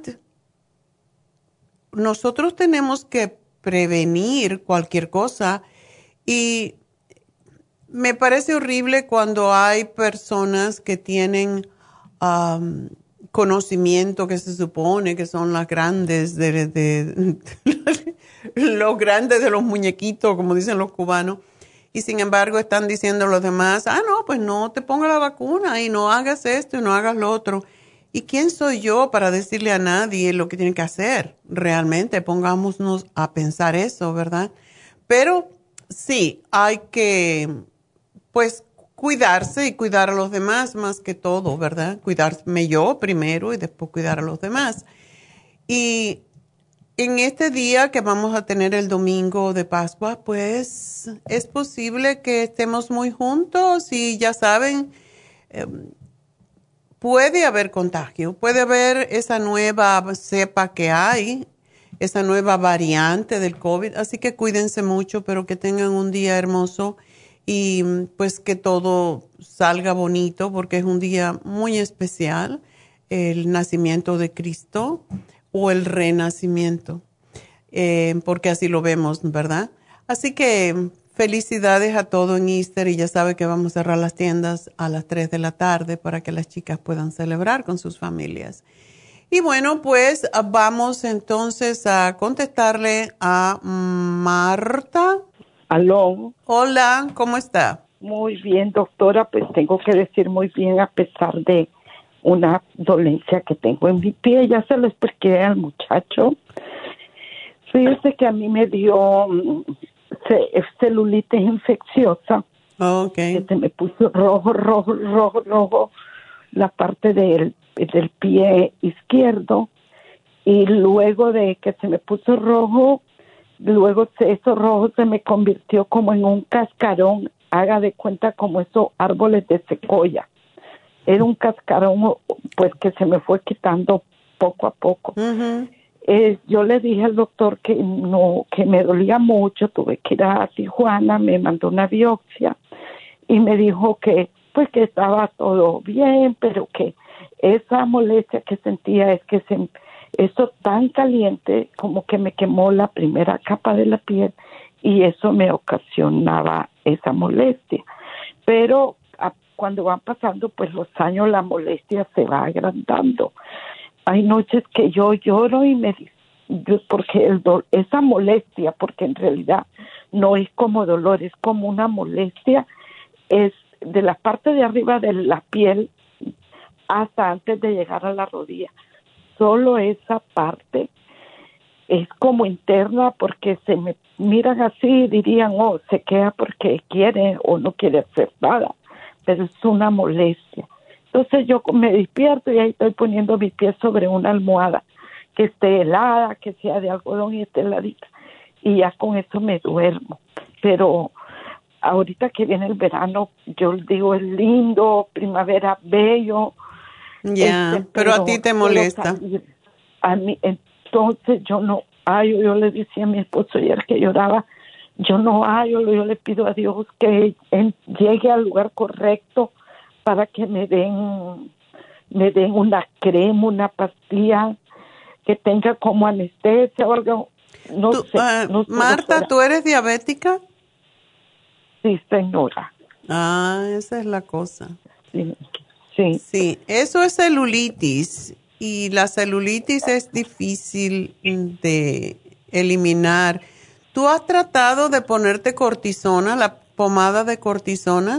nosotros tenemos que prevenir cualquier cosa y me parece horrible cuando hay personas que tienen um, conocimiento que se supone que son las grandes de... de los grandes de los muñequitos, como dicen los cubanos, y sin embargo están diciendo los demás, ah, no, pues no te ponga la vacuna y no hagas esto y no hagas lo otro. ¿Y quién soy yo para decirle a nadie lo que tiene que hacer? Realmente, pongámonos a pensar eso, ¿verdad? Pero sí, hay que, pues, cuidarse y cuidar a los demás más que todo, ¿verdad? Cuidarme yo primero y después cuidar a los demás. Y en este día que vamos a tener el domingo de Pascua, pues es posible que estemos muy juntos y ya saben, eh, puede haber contagio, puede haber esa nueva cepa que hay, esa nueva variante del COVID, así que cuídense mucho, pero que tengan un día hermoso y pues que todo salga bonito porque es un día muy especial, el nacimiento de Cristo o el renacimiento, eh, porque así lo vemos, ¿verdad? Así que felicidades a todo en Easter y ya sabe que vamos a cerrar las tiendas a las tres de la tarde para que las chicas puedan celebrar con sus familias. Y bueno, pues vamos entonces a contestarle a Marta. Aló. Hola, ¿cómo está? Muy bien, doctora, pues tengo que decir muy bien a pesar de una dolencia que tengo en mi pie. Ya se lo expliqué al muchacho. Fíjese que a mí me dio celulitis infecciosa. Okay. Que se me puso rojo, rojo, rojo, rojo la parte del, del pie izquierdo. Y luego de que se me puso rojo, luego eso rojo se me convirtió como en un cascarón, haga de cuenta como esos árboles de secoya. Era un cascarón pues que se me fue quitando poco a poco. Uh-huh. Eh, yo le dije al doctor que no, que me dolía mucho, tuve que ir a Tijuana, me mandó una biopsia y me dijo que pues que estaba todo bien, pero que esa molestia que sentía es que se eso tan caliente como que me quemó la primera capa de la piel y eso me ocasionaba esa molestia. Pero a, cuando van pasando pues los años la molestia se va agrandando. Hay noches que yo lloro y me yo, porque el do, esa molestia, porque en realidad no es como dolor, es como una molestia, es de la parte de arriba de la piel hasta antes de llegar a la rodilla. Solo esa parte es como interna porque se me miran así y dirían, oh, se queda porque quiere o no quiere hacer nada, pero es una molestia. Entonces yo me despierto y ahí estoy poniendo mis pies sobre una almohada que esté helada, que sea de algodón y esté heladita, y ya con eso me duermo. Pero ahorita que viene el verano, yo digo, es lindo, primavera, bello. Ya, yeah, este, pero, pero a ti te molesta. A mí, entonces yo no hallo, yo le decía a mi esposo ayer que lloraba, yo no hallo, yo le pido a Dios que él llegue al lugar correcto para que me den, me den una crema, una pastilla que tenga como anestesia o algo. No ¿Tú, sé. Uh, no sé Marta, doctora. ¿Tú eres diabética? Sí, señora. Ah, esa es la cosa. Sí. Sí. Sí, eso es celulitis y la celulitis es difícil de eliminar. ¿Tú has tratado de ponerte cortisona, la pomada de cortisona?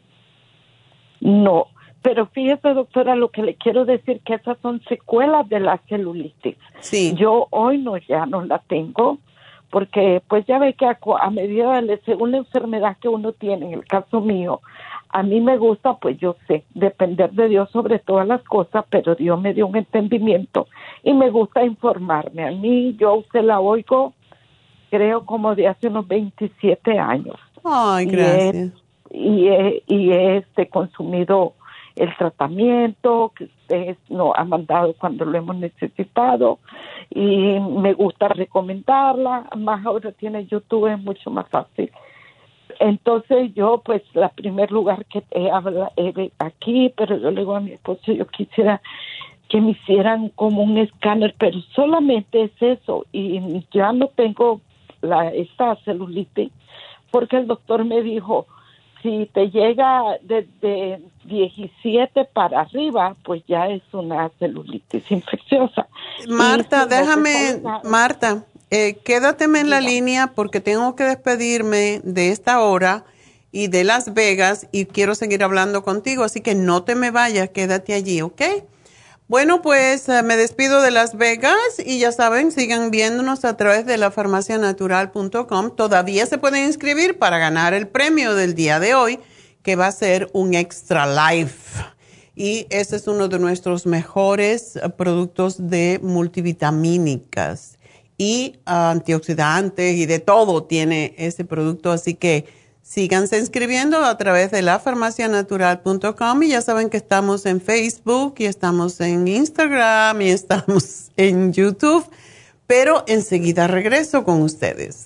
No, pero fíjese, doctora, lo que le quiero decir que esas son secuelas de la celulitis. Sí. Yo hoy no ya no la tengo porque pues ya ve que a, a medida de según la enfermedad que uno tiene, en el caso mío, a mí me gusta, pues yo sé, depender de Dios sobre todas las cosas, pero Dios me dio un entendimiento y me gusta informarme. A mí, yo a usted la oigo, creo como de hace unos veintisiete años. Ay, gracias. Y he, y he, y he este, consumido el tratamiento que usted nos ha mandado cuando lo hemos necesitado y me gusta recomendarla, más ahora tiene YouTube, es mucho más fácil. Entonces yo, pues, la primer lugar que he hablado aquí, pero yo le digo a mi esposo, yo quisiera que me hicieran como un escáner, pero solamente es eso, y ya no tengo la esta celulitis, porque el doctor me dijo, si te llega desde diecisiete para arriba, pues ya es una celulitis infecciosa. Marta, déjame, no Marta, eh, quédateme en la línea porque tengo que despedirme de esta hora y de Las Vegas y quiero seguir hablando contigo, así que no te me vayas, quédate allí, ¿ok? Bueno, pues uh, me despido de Las Vegas y ya saben, sigan viéndonos a través de la farmacia natural punto com. Todavía se pueden inscribir para ganar el premio del día de hoy, que va a ser un Extra Life. Y ese es uno de nuestros mejores uh, productos de multivitamínicas y uh, antioxidantes y de todo tiene ese producto, así que síganse inscribiendo a través de la farmacia natural punto com y ya saben que estamos en Facebook y estamos en Instagram y estamos en YouTube, pero enseguida regreso con ustedes.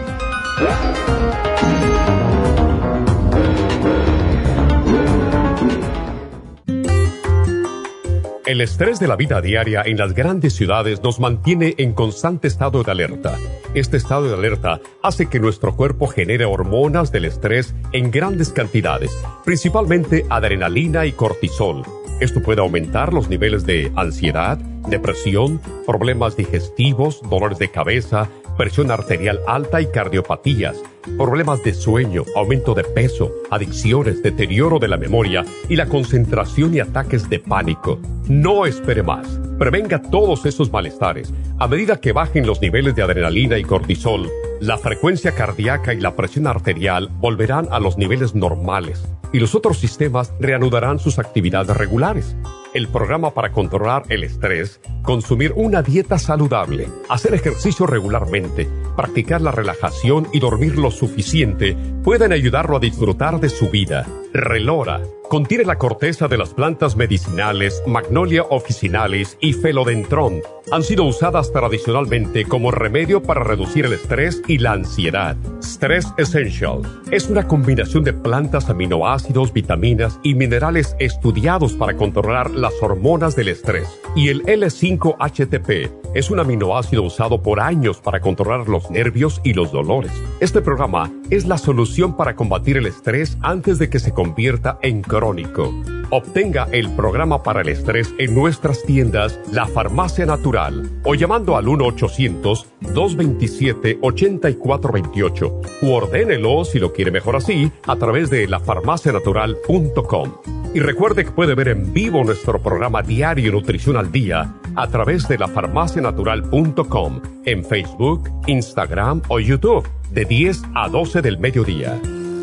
El estrés de la vida diaria en las grandes ciudades nos mantiene en constante estado de alerta. Este estado de alerta hace que nuestro cuerpo genere hormonas del estrés en grandes cantidades, principalmente adrenalina y cortisol. Esto puede aumentar los niveles de ansiedad, depresión, problemas digestivos, dolores de cabeza, presión arterial alta y cardiopatías, problemas de sueño, aumento de peso, adicciones, deterioro de la memoria y la concentración y ataques de pánico. No espere más. Prevenga todos esos malestares. A medida que bajen los niveles de adrenalina y cortisol, la frecuencia cardíaca y la presión arterial volverán a los niveles normales y los otros sistemas reanudarán sus actividades regulares. El programa para controlar el estrés, consumir una dieta saludable, hacer ejercicio regularmente, practicar la relajación y dormir lo suficiente pueden ayudarlo a disfrutar de su vida. Relora contiene la corteza de las plantas medicinales Magnolia officinalis y Philodendron. Han sido usadas tradicionalmente como remedio para reducir el estrés y la ansiedad. Stress Essential es una combinación de plantas, aminoácidos, vitaminas y minerales estudiados para controlar las hormonas del estrés. Y el L cinco H T P es un aminoácido usado por años para controlar los nervios y los dolores. Este programa es la solución para combatir el estrés antes de que se convierta en crónico. Obtenga el programa para el estrés en nuestras tiendas La Farmacia Natural o llamando al uno ochocientos, dos veintisiete, ochenta y cuatro veintiocho o ordénelo, si lo quiere mejor así, a través de la farmacia natural punto com. Y recuerde que puede ver en vivo nuestro programa diario Nutrición al Día a través de la farmacia natural punto com en Facebook, Instagram o YouTube de diez a doce del mediodía.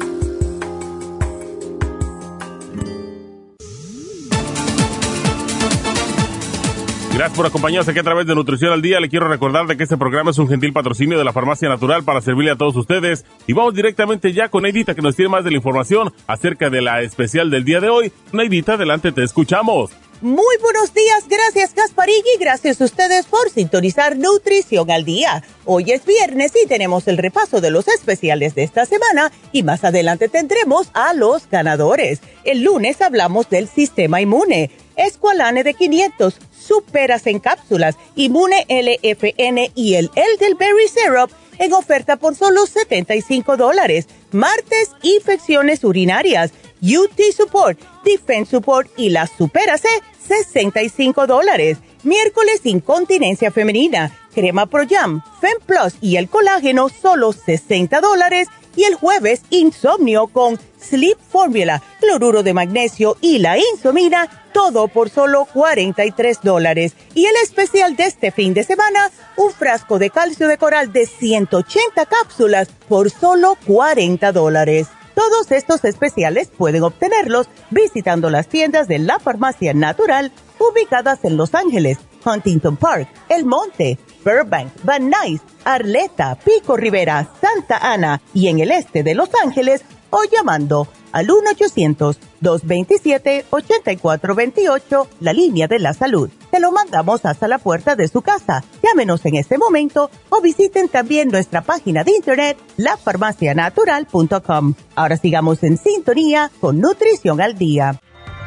Gracias por acompañarnos aquí a través de Nutrición al Día. Le quiero recordar de que este programa es un gentil patrocinio de la Farmacia Natural para servirle a todos ustedes. Y vamos directamente ya con Neidita, que nos tiene más de la información acerca de la especial del día de hoy. Neidita, adelante, te escuchamos. Muy buenos días, gracias Gasparín y gracias a ustedes por sintonizar Nutrición al Día. Hoy es viernes y tenemos el repaso de los especiales de esta semana y más adelante tendremos a los ganadores. El lunes hablamos del sistema inmune, Esqualane de quinientos, Superas en cápsulas, Inmune L F N y el Elderberry Syrup en oferta por solo setenta y cinco dólares. Martes, infecciones urinarias, U T Support, Defense Support y la Supera C, sesenta y cinco dólares. Miércoles, incontinencia femenina, crema Pro Jam, Fem Plus y el colágeno, solo sesenta dólares. Y el jueves, insomnio con Sleep Formula, cloruro de magnesio y la insomina, todo por solo cuarenta y tres dólares. Y el especial de este fin de semana, un frasco de calcio de coral de ciento ochenta cápsulas por solo cuarenta dólares. Todos estos especiales pueden obtenerlos visitando las tiendas de la Farmacia Natural ubicadas en Los Ángeles, Huntington Park, El Monte, Burbank, Van Nuys, Arleta, Pico Rivera, Santa Ana y en el este de Los Ángeles o llamando al uno ochocientos, dos veintisiete, ochenta y cuatro veintiocho, la línea de la salud. Te lo mandamos hasta la puerta de su casa. Llámenos en este momento o visiten también nuestra página de internet, la farmacia natural punto com. Ahora sigamos en sintonía con Nutrición al Día.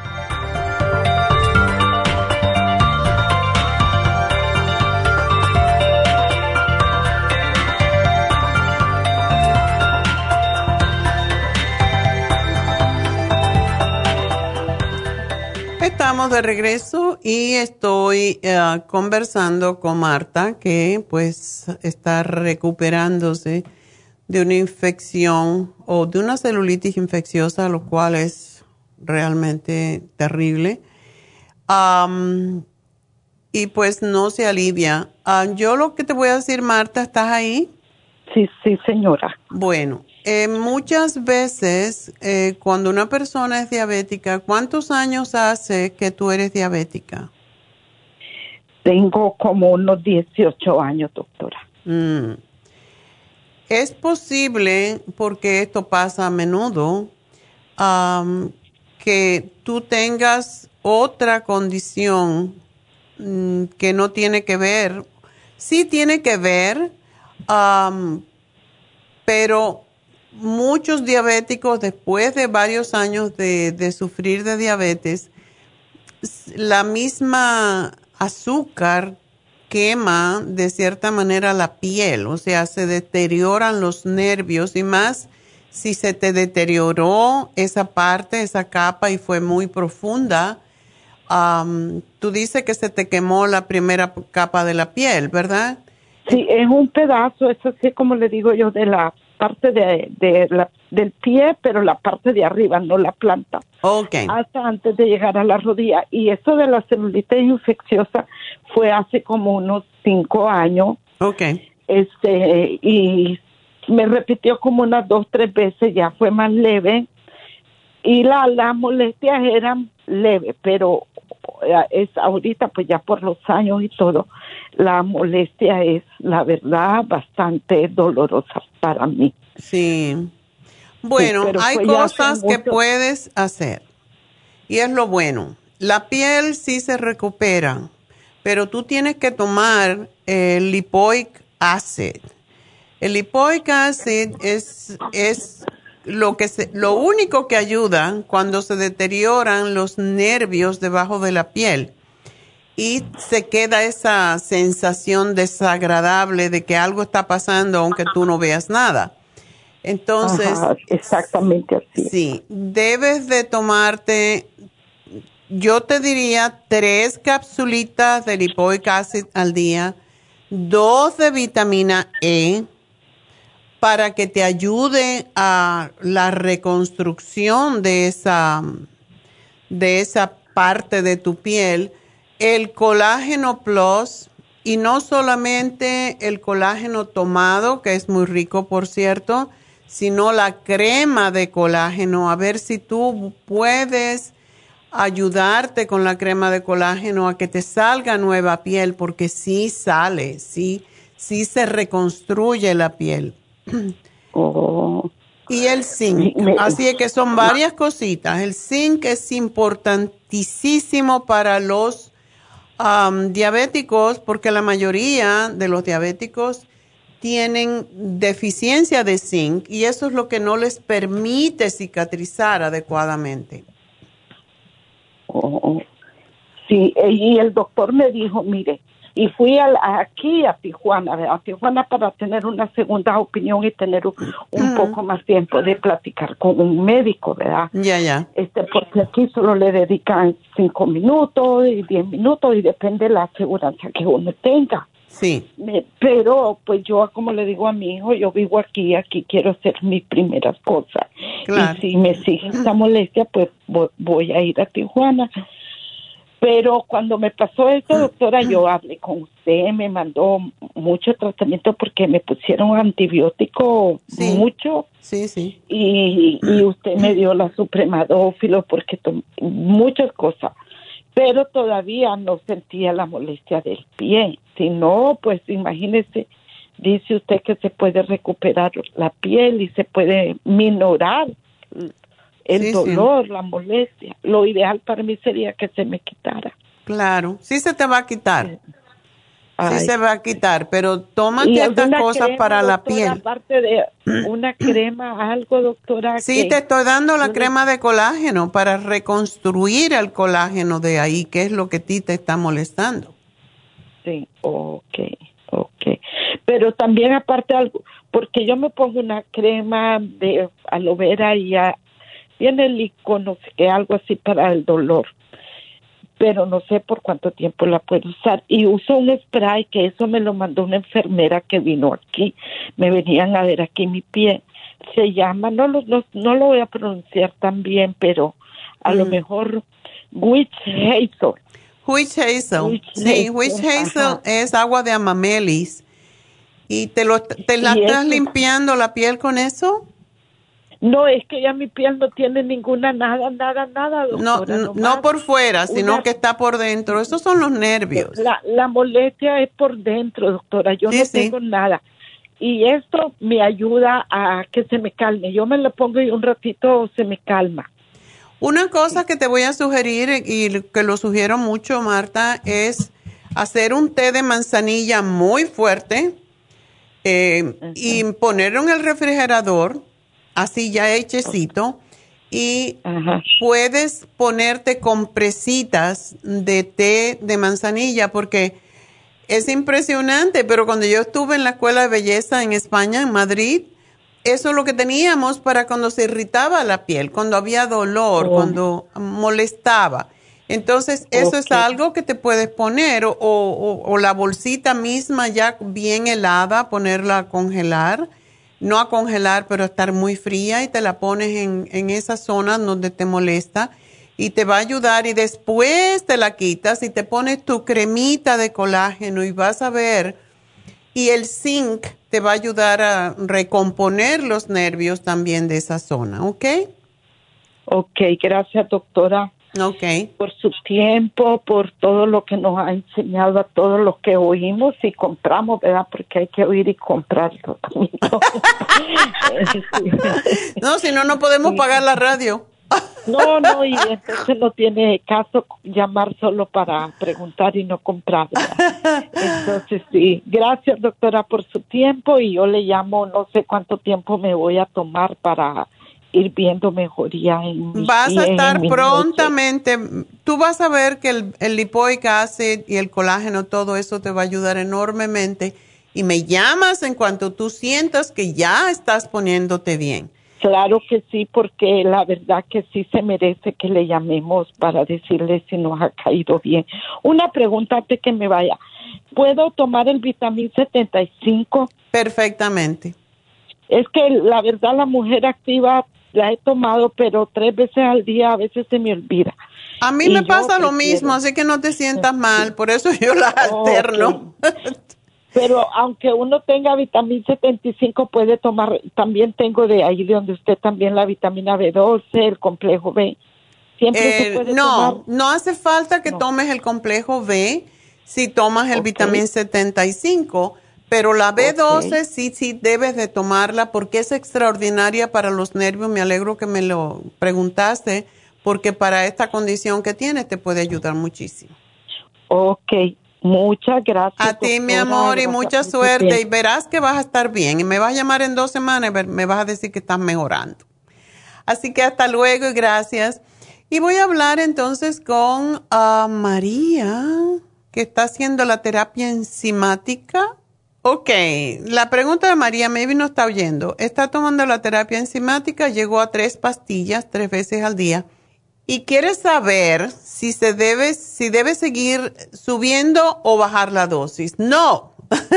Estamos de regreso y estoy uh, conversando con Marta, que pues está recuperándose de una infección o de una celulitis infecciosa, lo cual es realmente terrible. Um, y pues no se alivia. Uh, yo lo que te voy a decir, Marta, ¿estás ahí? Sí, sí, señora. Bueno, eh, muchas veces eh, cuando una persona es diabética, ¿cuántos años hace que tú eres diabética? Tengo como unos dieciocho años, doctora. Mm. Es posible, porque esto pasa a menudo, um, que tú tengas otra condición mm, que no tiene que ver. Sí tiene que ver, um, pero muchos diabéticos, después de varios años de, de sufrir de diabetes, la misma azúcar quema de cierta manera la piel, o sea, se deterioran los nervios y más si se te deterioró esa parte, esa capa y fue muy profunda. Um, tú dices que se te quemó la primera capa de la piel, ¿verdad? Sí, es un pedazo, es así como le digo yo, de la parte de, de la, del pie, pero la parte de arriba, no la planta. Okay. Hasta antes de llegar a la rodilla. Y eso de la celulitis infecciosa fue hace como unos cinco años. Okay. Este, y me repitió como unas dos, tres veces, ya fue más leve. Y la, las molestias eran leves, pero es ahorita, pues ya por los años y todo, la molestia es, la verdad, bastante dolorosa para mí. Sí. Bueno, sí, hay cosas que mucho... puedes hacer. Y es lo bueno. La piel sí se recupera, pero tú tienes que tomar el lipoic acid. El lipoic acid es, es lo, que se, lo único que ayuda cuando se deterioran los nervios debajo de la piel. Y se queda esa sensación desagradable de que algo está pasando aunque tú no veas nada. Entonces, ajá, exactamente así. Sí, debes de tomarte, yo te diría, tres capsulitas de lipoic acid al día, dos de vitamina E, para que te ayude a la reconstrucción de esa, de esa parte de tu piel, el colágeno plus, y no solamente el colágeno tomado, que es muy rico, por cierto, sino la crema de colágeno. A ver si tú puedes ayudarte con la crema de colágeno a que te salga nueva piel, porque sí sale, sí, sí se reconstruye la piel. Oh. Y el zinc. Así es que son varias cositas. El zinc es importantísimo para los um, diabéticos, porque la mayoría de los diabéticos tienen deficiencia de zinc y eso es lo que no les permite cicatrizar adecuadamente. Oh, sí, y el doctor me dijo, mire, y fui a, aquí a Tijuana, a Tijuana para tener una segunda opinión y tener un, un mm. poco más tiempo de platicar con un médico, ¿verdad? Ya, ya. Este, porque aquí solo le dedican cinco minutos y diez minutos y depende de la aseguranza que uno tenga. Sí. Pero, pues yo, como le digo a mi hijo, yo vivo aquí, aquí quiero hacer mis primeras cosas. Claro. Y si me sigue esta molestia, pues voy a ir a Tijuana. Pero cuando me pasó esto, doctora, yo hablé con usted, me mandó mucho tratamiento porque me pusieron antibiótico sí. mucho. Sí, sí. Y, y usted me dio la supremadófilo porque tomé muchas cosas. Pero todavía no sentía la molestia del pie. Si no, pues imagínese, dice usted que se puede recuperar la piel y se puede minorar el sí, dolor, sí. la molestia. Lo ideal para mí sería que se me quitara. Claro, sí se te va a quitar. Ay. Sí se va a quitar, pero tómate estas cosas crema, para la doctora, piel. Aparte de una crema, algo, doctora. Sí, que... te estoy dando la crema de colágeno para reconstruir el colágeno de ahí, que es lo que a ti te está molestando. Sí, okay, okay. Pero también aparte algo, porque yo me pongo una crema de aloe vera y ya viene el icono, no sé qué, algo así para el dolor. pero no sé por cuánto tiempo la puedo usar. Y uso un spray, que eso me lo mandó una enfermera que vino aquí. Me venían a ver aquí mi pie. Se llama, no lo, no, no lo voy a pronunciar tan bien, pero a mm. lo mejor Witch Hazel. Witch Hazel. Witch sí, Witch Hazel ajá. es agua de amamelis. ¿Y te, lo, te la y estás eso, limpiando la piel con eso? No, es que ya mi piel no tiene ninguna, nada, nada, nada, doctora. No, no por fuera, sino una, que está por dentro. Esos son los nervios. La, la molestia es por dentro, doctora. Yo sí, no sí. tengo nada. Y esto me ayuda a que se me calme. Yo me lo pongo y un ratito se me calma. Una cosa que te voy a sugerir, y que lo sugiero mucho, Marta, es hacer un té de manzanilla muy fuerte eh, uh-huh. y ponerlo en el refrigerador, así ya hechecito, y uh-huh. puedes ponerte compresitas de té de manzanilla, porque es impresionante, pero cuando yo estuve en la escuela de belleza en España, en Madrid, eso es lo que teníamos para cuando se irritaba la piel, cuando había dolor, oh. cuando molestaba. Entonces, eso okay. es algo que te puedes poner, o, o, o la bolsita misma ya bien helada, ponerla a congelar, no a congelar, pero a estar muy fría, y te la pones en, en esa zona donde te molesta, y te va a ayudar, y después te la quitas y te pones tu cremita de colágeno y vas a ver, y el zinc te va a ayudar a recomponer los nervios también de esa zona, ¿ok? Ok, gracias, doctora. Ok. Por su tiempo, por todo lo que nos ha enseñado, a todos los que oímos y compramos, ¿verdad? Porque hay que oír y comprarlo. No, si no, no podemos pagar la radio. No, no, y entonces no tiene caso llamar solo para preguntar y no comprar, ¿verdad? Entonces, sí, gracias, doctora, por su tiempo, y yo le llamo, no sé cuánto tiempo me voy a tomar para ir viendo mejoría en mi Vas pie, a estar en prontamente, noche. Tú vas a ver que el, el lipoic acid y el colágeno, todo eso te va a ayudar enormemente, y me llamas en cuanto tú sientas que ya estás poniéndote bien. Claro que sí, porque la verdad que sí se merece que le llamemos para decirle si nos ha caído bien. Una pregunta antes que me vaya. ¿Puedo tomar el vitamín setenta y cinco? Perfectamente. Es que la verdad la mujer activa la he tomado, pero tres veces al día a veces se me olvida. A mí y me pasa lo mismo, así que no te sientas mal, por eso yo la alterno. Okay. Pero aunque uno tenga vitamina setenta y cinco, puede tomar, también tengo de ahí de donde usted también la vitamina B doce, el complejo B. Siempre eh, se puede no, tomar. No hace falta que no. tomes el complejo B si tomas el okay. vitamina setenta y cinco, pero la B doce okay. sí, sí debes de tomarla porque es extraordinaria para los nervios. Me alegro que me lo preguntaste, porque para esta condición que tienes te puede ayudar muchísimo. Ok. Muchas gracias. A ti, mi amor, y mucha suerte. Y verás que vas a estar bien. Y me vas a llamar en dos semanas y me vas a decir que estás mejorando. Así que hasta luego y gracias. Y voy a hablar entonces con uh, María, que está haciendo la terapia enzimática. Ok, la pregunta de María, maybe no está oyendo. Está tomando la terapia enzimática, llegó a tres pastillas, tres veces al día. Y quiere saber si se debe, si debe seguir subiendo o bajar la dosis. No.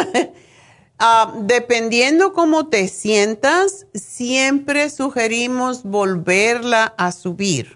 uh, dependiendo cómo te sientas, siempre sugerimos volverla a subir.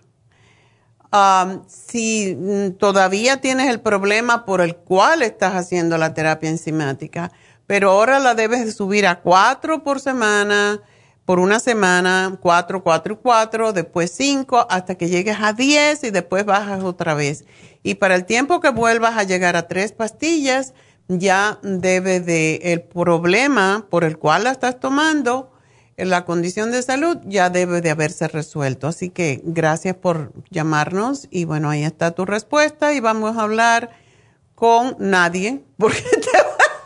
Um, si todavía tienes el problema por el cual estás haciendo la terapia enzimática, pero ahora la debes de subir a cuatro por semana, por una semana, cuatro, cuatro y cuatro, después cinco, hasta que llegues a diez y después bajas otra vez. Y para el tiempo que vuelvas a llegar a tres pastillas, ya debe de, el problema por el cual la estás tomando, la condición de salud, ya debe de haberse resuelto. Así que gracias por llamarnos y bueno, ahí está tu respuesta y vamos a hablar con nadie, porque te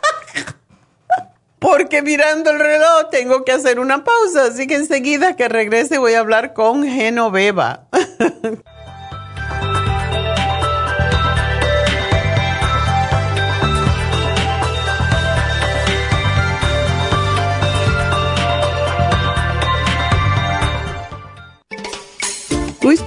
Porque mirando el reloj tengo que hacer una pausa, así que enseguida que regrese voy a hablar con Genoveva.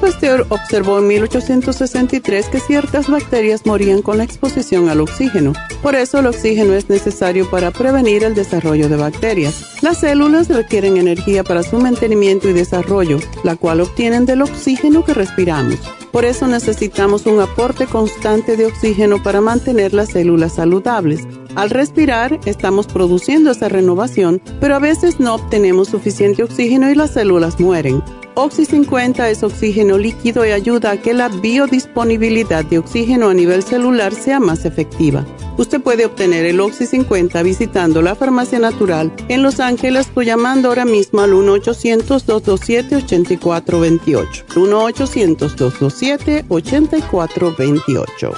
Pasteur observó en mil ochocientos sesenta y tres que ciertas bacterias morían con la exposición al oxígeno. Por eso el oxígeno es necesario para prevenir el desarrollo de bacterias. Las células requieren energía para su mantenimiento y desarrollo, la cual obtienen del oxígeno que respiramos. Por eso necesitamos un aporte constante de oxígeno para mantener las células saludables. Al respirar, estamos produciendo esa renovación, pero a veces no obtenemos suficiente oxígeno y las células mueren. Oxy cincuenta es oxígeno líquido y ayuda a que la biodisponibilidad de oxígeno a nivel celular sea más efectiva. Usted puede obtener el Oxy cincuenta visitando la Farmacia Natural en Los Ángeles o llamando ahora mismo al uno ochocientos, dos dos siete, ocho cuatro dos ocho. uno ochocientos, dos dos siete, ocho cuatro dos ocho.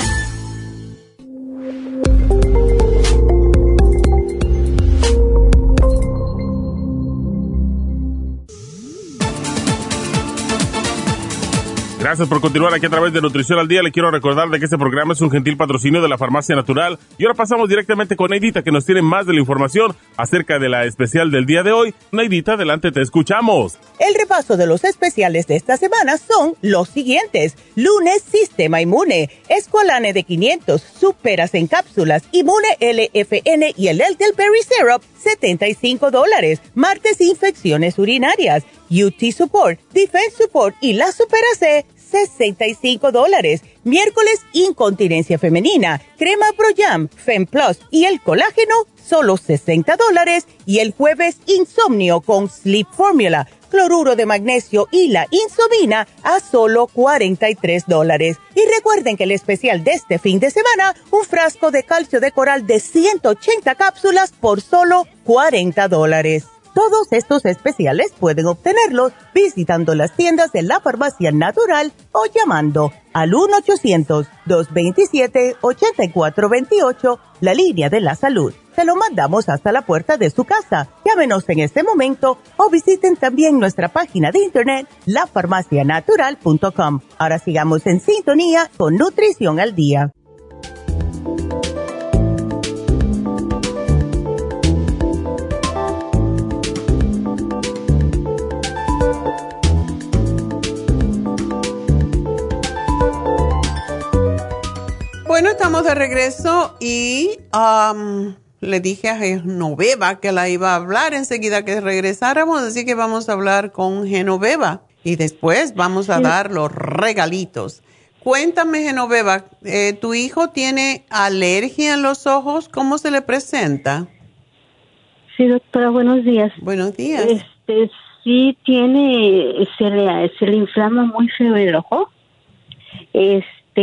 Gracias por continuar aquí a través de Nutrición al Día. Le quiero recordar de que este programa es un gentil patrocinio de la Farmacia Natural. Y ahora pasamos directamente con Neidita, que nos tiene más de la información acerca de la especial del día de hoy. Neidita, adelante, te escuchamos. El repaso de los especiales de esta semana son los siguientes. Lunes, Sistema Inmune, Esqualane de quinientos, Superas en cápsulas, Inmune L F N y el Elderberry Syrup, setenta y cinco dólares. Martes, Infecciones urinarias, U T Support, Defense Support y la Supera C, sesenta y cinco dólares. Miércoles, Incontinencia femenina, Crema Pro Jam, Fem Plus y el colágeno, solo sesenta dólares. Y el jueves, Insomnio con Sleep Formula, cloruro de magnesio y la Insomina a solo cuarenta y tres dólares. Y recuerden que el especial de este fin de semana, un frasco de calcio de coral de ciento ochenta cápsulas por solo cuarenta dólares. Todos estos especiales pueden obtenerlos visitando las tiendas de la Farmacia Natural o llamando al uno ochocientos, dos veintisiete, ochenta y cuatro veintiocho, la línea de la salud. Se lo mandamos hasta la puerta de su casa. Llámenos en este momento o visiten también nuestra página de internet, la farmacia natural punto com. Ahora sigamos en sintonía con Nutrición al Día. Bueno, estamos de regreso y um, le dije a Genoveva que la iba a hablar enseguida que regresáramos, así que vamos a hablar con Genoveva y después vamos a sí. dar los regalitos. Cuéntame, Genoveva, eh, ¿tu hijo tiene alergia en los ojos? ¿Cómo se le presenta? Sí, doctora, buenos días. Buenos días. Este, sí tiene, se le, se le inflama muy feo el ojo. Este.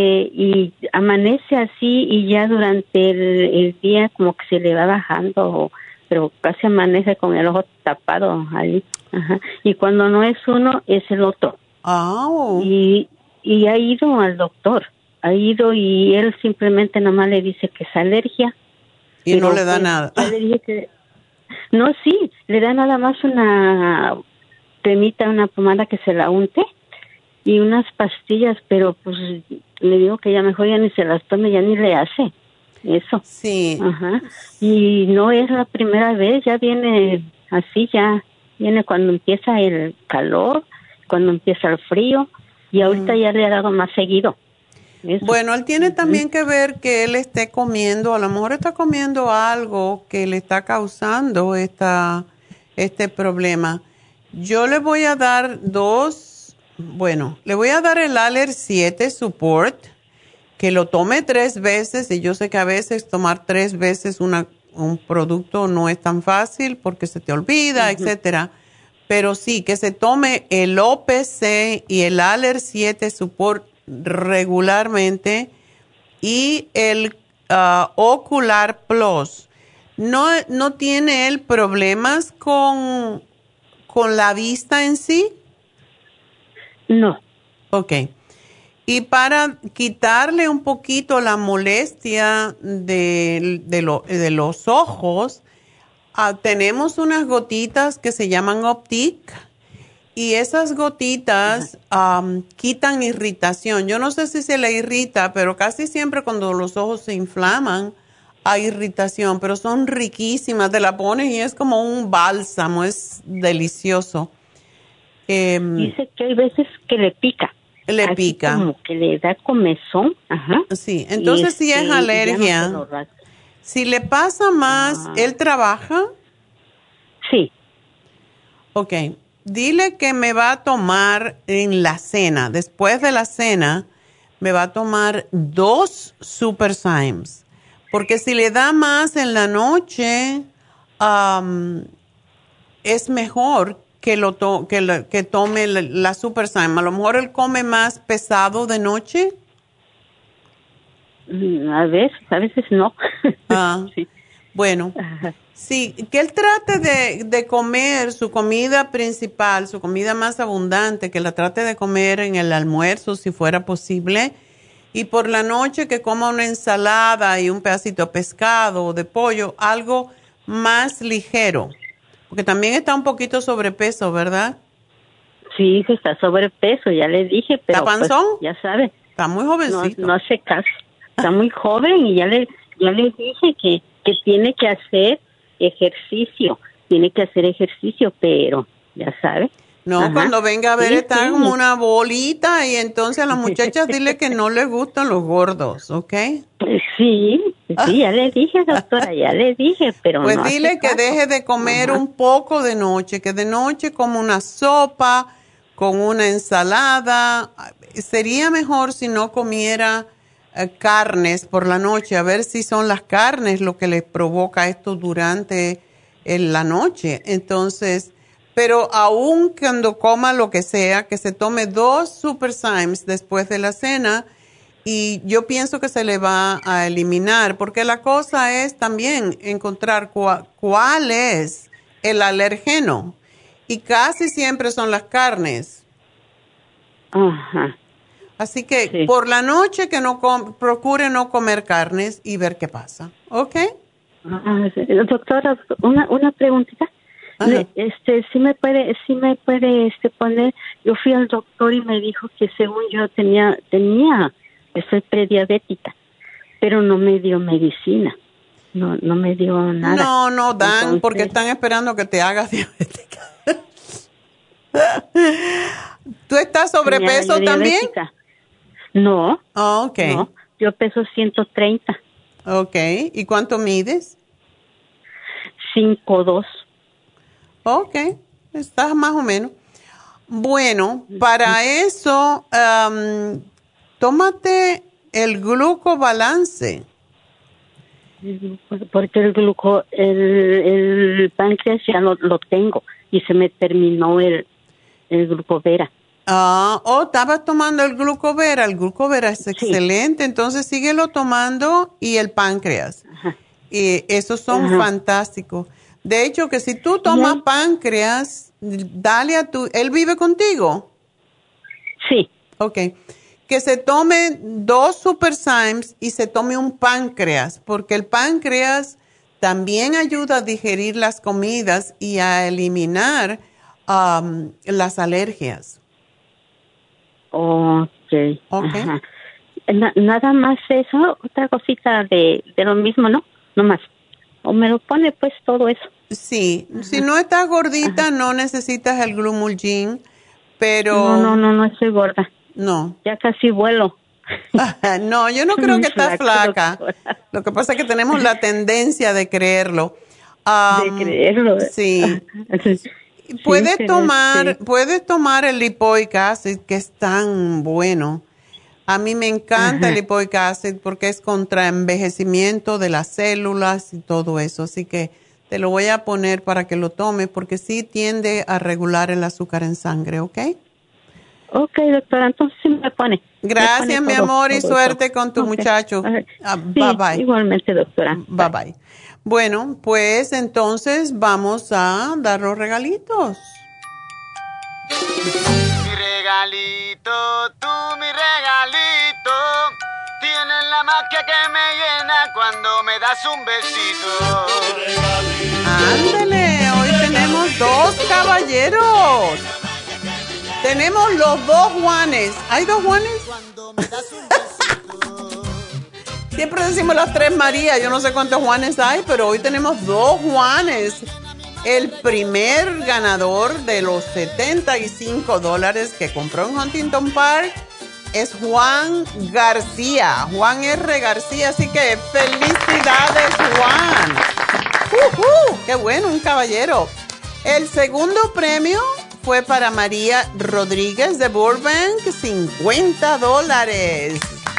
Y amanece así y ya durante el, el día como que se le va bajando, pero casi amanece con el ojo tapado ahí. Ajá. Y cuando no es uno, es el otro. Oh. Y, y ha ido al doctor, ha ido y él simplemente nomás le dice que es alergia. Y no le da nada. Que, no, sí, le da nada más una cremita, una pomada que se la unte. Y unas pastillas, pero pues le digo que ya mejor ya ni se las tome, ya ni le hace eso. Sí. Ajá. Y no es la primera vez, ya viene así, ya viene cuando empieza el calor, cuando empieza el frío, y ahorita mm. ya le ha dado más seguido. Eso. Bueno, él tiene también que ver que él esté comiendo, a lo mejor está comiendo algo que le está causando esta, este problema. Yo le voy a dar dos. Bueno, le voy a dar el Aller siete Support, que lo tome tres veces, y yo sé que a veces tomar tres veces una, un producto no es tan fácil porque se te olvida, uh-huh. etcétera. Pero sí, que se tome el O P C y el Aller siete Support regularmente y el uh, Ocular Plus. ¿No, no tiene él problemas con, con la vista en sí? No. Ok. Y para quitarle un poquito la molestia de, de, lo, de los ojos, uh, tenemos unas gotitas que se llaman Optic y esas gotitas um, quitan irritación. Yo no sé si se le irrita, pero casi siempre cuando los ojos se inflaman hay irritación, pero son riquísimas. Te la pones y es como un bálsamo, es delicioso. Eh, Dice que hay veces que le pica. Le Así pica. Como que le da comezón. Ajá. Sí, entonces este, si es alergia. No si le pasa más, ah. ¿él trabaja? Sí. Ok, dile que me va a tomar en la cena, después de la cena, me va a tomar dos Super Symes. Porque si le da más en la noche, um, es mejor que, lo to que, lo, que tome la, la Super Syme. A lo mejor él come más pesado de noche. A veces, a veces no. Ah, sí. Bueno, Ajá. sí, que él trate de, de comer su comida principal, su comida más abundante, que la trate de comer en el almuerzo si fuera posible. Y por la noche que coma una ensalada y un pedacito de pescado o de pollo, algo más ligero. Porque también está un poquito sobrepeso, ¿verdad? Sí, que está sobrepeso, ya le dije, pero ¿Está panzón? Pues, ya sabe. Está muy jovencito. No, no hace caso. Está muy joven y ya le, ya le dije que, que tiene que hacer ejercicio. Tiene que hacer ejercicio, pero ya sabe. No, Ajá. cuando venga a ver sí, está sí. como una bolita y entonces a las muchachas dile que no les gustan los gordos, ¿ok? Pues sí, sí, ya le dije, doctora, ya le dije, pero pues no dile que deje de comer Ajá. un poco de noche, que de noche como una sopa con una ensalada. Sería mejor si no comiera eh, carnes por la noche, a ver si son las carnes lo que les provoca esto durante eh, la noche. Entonces... Pero aún cuando coma lo que sea, que se tome dos Super Symes después de la cena y yo pienso que se le va a eliminar, porque la cosa es también encontrar cua, cuál es el alergeno y casi siempre son las carnes. Ajá. Así que sí. por la noche que no com procure no comer carnes y ver qué pasa, ¿ok? Ah, doctora, una, una preguntita. Ajá. Este, sí me puede, sí me puede, este, poner. Yo fui al doctor y me dijo que según yo tenía, tenía, soy prediabética, pero no me dio medicina, no, no me dio nada. No, no dan, Entonces, porque están esperando que te hagas diabética. ¿Tú estás sobrepeso también? No. Oh, okay. No, yo peso ciento treinta. Okay. ¿Y cuánto mides? cinco dos. Ok, estás más o menos. Bueno, para eso, um, tómate el glucobalance. Porque el gluco, el, el páncreas ya lo, lo tengo y se me terminó el, el glucovera. Ah, oh, estabas tomando el glucovera. El glucovera es excelente, sí. Entonces síguelo tomando y el páncreas. Ajá. Y esos son Ajá. fantásticos. De hecho, que si tú tomas yeah. páncreas, dale a tu... ¿Él vive contigo? Sí. Ok. Que se tome dos Super Symes y se tome un páncreas, porque el páncreas también ayuda a digerir las comidas y a eliminar um, las alergias. Ok. Ok. Ajá. Na nada más eso, otra cosita de, de lo mismo, ¿no? No más. O me lo pone pues todo eso. Sí, Ajá. Si no estás gordita, Ajá. no necesitas el Glumulgin, pero... No, no, no, no estoy gorda. No. Ya casi vuelo. No, yo no creo que estás flaca. Lo que pasa es que tenemos la tendencia de creerlo. Um, de creerlo. Sí. Puedes sí, tomar, sí. puedes tomar el lipoic acid, que es tan bueno. A mí me encanta Ajá. el lipoic acid porque es contra envejecimiento de las células y todo eso. Así que te lo voy a poner para que lo tomes porque sí tiende a regular el azúcar en sangre, ¿ok? Ok, doctora, entonces sí me pone. Gracias, me pone mi todo, amor, y todo suerte eso. con tu okay. muchacho. Okay. Uh, sí, bye, bye. Igualmente, doctora. Bye, bye. bye. Bueno, pues entonces vamos a dar los regalitos. Mi regalito, tú mi regalito, tienes la magia que me llena cuando me das un besito. Ándale, hoy tenemos dos caballeros. Tenemos los dos Juanes. ¿Hay dos Juanes? Siempre decimos las tres Marías. Yo no sé cuántos Juanes hay, pero hoy tenemos dos Juanes. El primer ganador de los setenta y cinco dólares que compró en Huntington Park es Juan García, Juan R. García, así que felicidades, Juan. Uh-huh, ¡Qué bueno, un caballero! El segundo premio fue para María Rodríguez de Burbank, cincuenta dólares.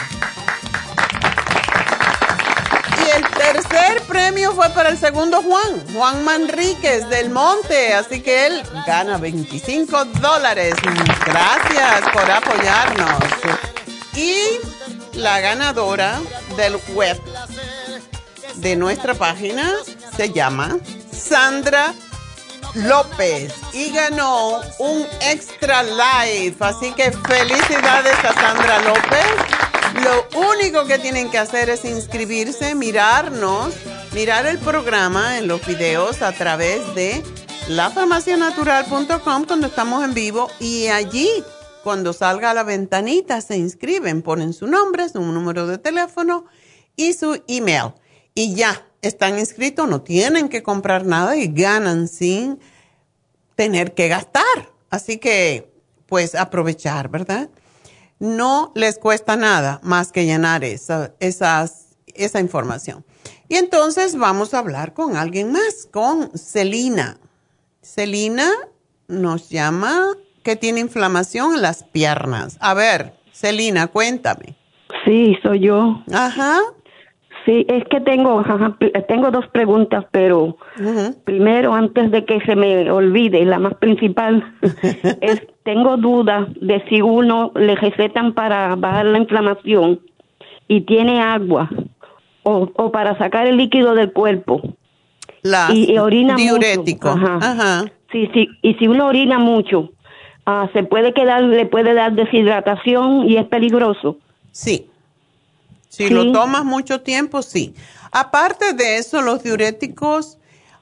Y el tercer premio fue para el segundo Juan, Juan Manríquez del Monte, así que él gana veinticinco dólares. Gracias por apoyarnos. Y la ganadora del web de nuestra página se llama Sandra López y ganó un Extra Life, así que felicidades a Sandra López. Lo único que tienen que hacer es inscribirse, mirarnos, mirar el programa en los videos a través de la farmacia natural punto com cuando estamos en vivo, y allí cuando salga la ventanita se inscriben, ponen su nombre, su número de teléfono y su email y ya están inscritos, no tienen que comprar nada y ganan sin tener que gastar. Así que, pues, aprovechar, ¿verdad? No les cuesta nada más que llenar esa, esas, esa información. Y entonces vamos a hablar con alguien más, con Celina. Celina nos llama que tiene inflamación en las piernas. A ver, Celina, cuéntame. Sí, soy yo. Ajá. Sí, es que tengo, ajá, tengo dos preguntas, pero uh-huh. primero, antes de que se me olvide, la más principal, es tengo dudas de si uno le recetan para bajar la inflamación y tiene agua, o, o para sacar el líquido del cuerpo. La y, y orina diurético. mucho. Ajá. Ajá. Sí, sí, y si uno orina mucho, uh, se puede quedar, le puede dar deshidratación y es peligroso. Sí. Si sí. lo tomas mucho tiempo, sí. Aparte de eso, los diuréticos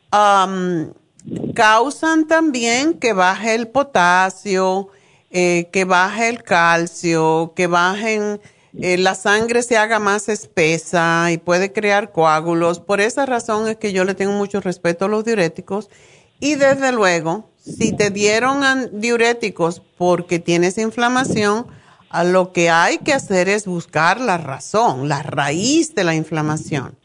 um, causan también que baje el potasio, eh, que baje el calcio, que bajen, eh, la sangre se haga más espesa y puede crear coágulos. Por esa razón es que yo le tengo mucho respeto a los diuréticos. Y desde luego, si te dieron diuréticos porque tienes inflamación, a lo que hay que hacer es buscar la razón, la raíz de la inflamación.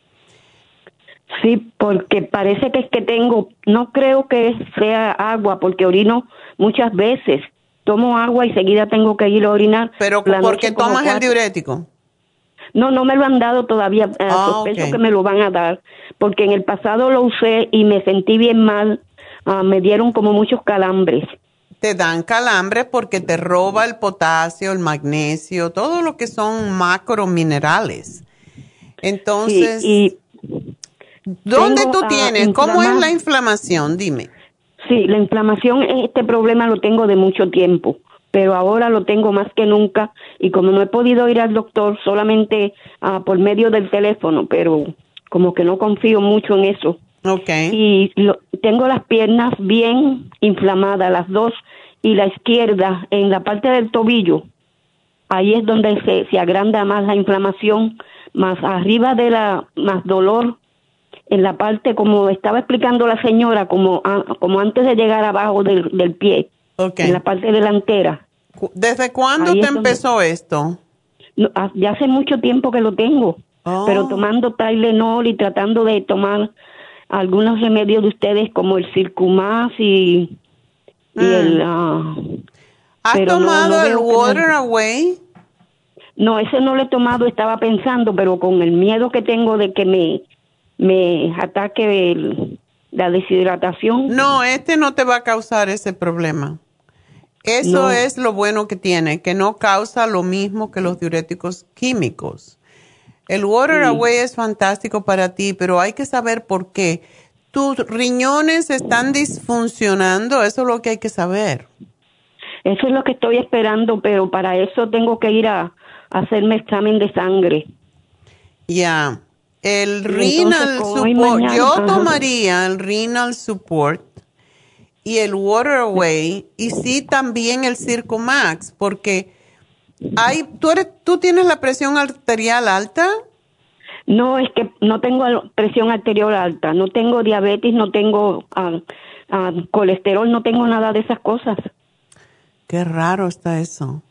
Sí, porque parece que es que tengo, no creo que sea agua, porque orino muchas veces. Tomo agua y seguida tengo que ir a orinar. ¿Pero porque tomas el diurético? No, no me lo han dado todavía. Ah, Sospecho okay. que me lo van a dar, porque en el pasado lo usé y me sentí bien mal. Uh, me dieron como muchos calambres. Te dan calambre porque te roba el potasio, el magnesio, todo lo que son macrominerales. Entonces, sí, y ¿dónde tengo, tú tienes? Uh, ¿Cómo es la inflamación? Dime. Sí, la inflamación, este problema lo tengo de mucho tiempo, pero ahora lo tengo más que nunca y como no he podido ir al doctor solamente uh, por medio del teléfono, pero como que no confío mucho en eso. Okay. Y lo, tengo las piernas bien inflamadas, las dos, y la izquierda en la parte del tobillo. Ahí es donde se, se agranda más la inflamación, más arriba de la, más dolor en la parte, como estaba explicando la señora, como, a, como antes de llegar abajo del, del pie, okay. en la parte delantera. ¿Desde cuándo Ahí te donde, empezó esto? No, ya hace mucho tiempo que lo tengo, oh. pero tomando Tylenol y tratando de tomar algunos remedios de ustedes como el Circumax y, mm. y el... Uh, ¿Has tomado no, no el Water Away? No, ese no lo he tomado, estaba pensando, pero con el miedo que tengo de que me, me ataque el, la deshidratación. No, este no te va a causar ese problema. Eso no. es lo bueno que tiene, que no causa lo mismo que los diuréticos químicos. El Water sí. Away es fantástico para ti, pero hay que saber por qué. Tus riñones están disfuncionando, eso es lo que hay que saber. Eso es lo que estoy esperando, pero para eso tengo que ir a, a hacerme examen de sangre. Ya, el Renal Support, yo ajá. tomaría el Renal Support y el Water Away y sí también el Circumax, porque... Hay, ¿tú, eres, ¿Tú tienes la presión arterial alta? No, es que no tengo presión arterial alta, no tengo diabetes, no tengo uh, uh, colesterol, no tengo nada de esas cosas. Qué raro está eso.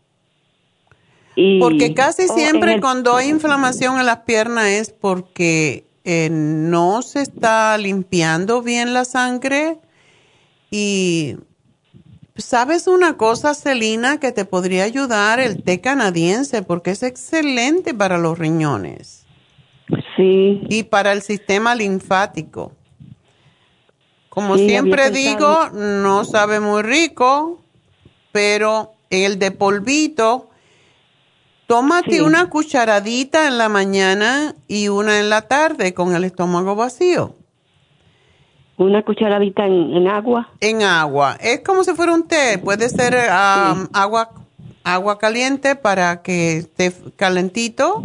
Y, porque casi oh, siempre el, cuando hay inflamación en las piernas es porque eh, no se está limpiando bien la sangre. Y ¿sabes una cosa, Celina, que te podría ayudar? El té canadiense, porque es excelente para los riñones. Sí. Y para el sistema linfático. Como sí, siempre digo, no sabe muy rico, pero el de polvito, tómate sí. una cucharadita en la mañana y una en la tarde con el estómago vacío. ¿Una cucharadita en, en agua? En agua. Es como si fuera un té. Puede ser um, sí. agua, agua caliente para que esté calentito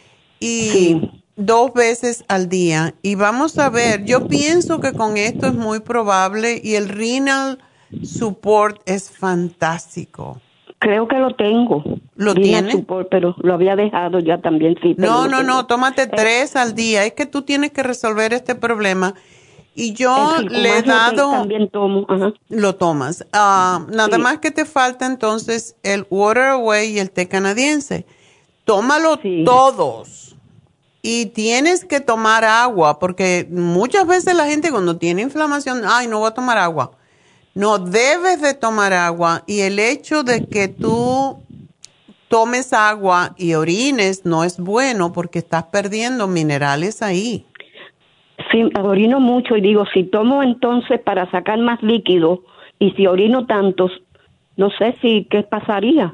y sí. dos veces al día. Y vamos a ver, yo pienso que con esto es muy probable y el Renal Support es fantástico. Creo que lo tengo. ¿Lo tienes? Support, pero lo había dejado ya también. Sí, no, no, no, tómate eh. tres al día. Es que tú tienes que resolver este problema. Y yo le he dado... También tomo. Ajá. Lo tomas. Uh, nada sí. más que te falta entonces el Water Away y el té canadiense. Tómalo sí. todos. Y tienes que tomar agua, porque muchas veces la gente cuando tiene inflamación, ay, no voy a tomar agua. No, debes de tomar agua. Y el hecho de que tú tomes agua y orines no es bueno porque estás perdiendo minerales ahí. Sí, orino mucho y digo, si tomo entonces para sacar más líquido y si orino tantos, no sé si qué pasaría.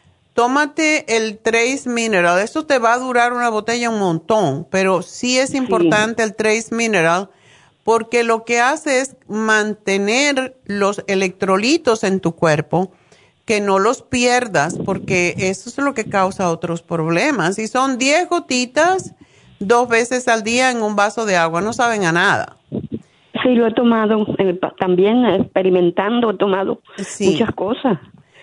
Tómate el Trace Mineral, eso te va a durar una botella un montón, pero sí es importante sí. el Trace Mineral porque lo que hace es mantener los electrolitos en tu cuerpo, que no los pierdas porque eso es lo que causa otros problemas. Y son diez gotitas dos veces al día en un vaso de agua, no saben a nada. Sí, lo he tomado, eh, también experimentando, he tomado sí. muchas cosas.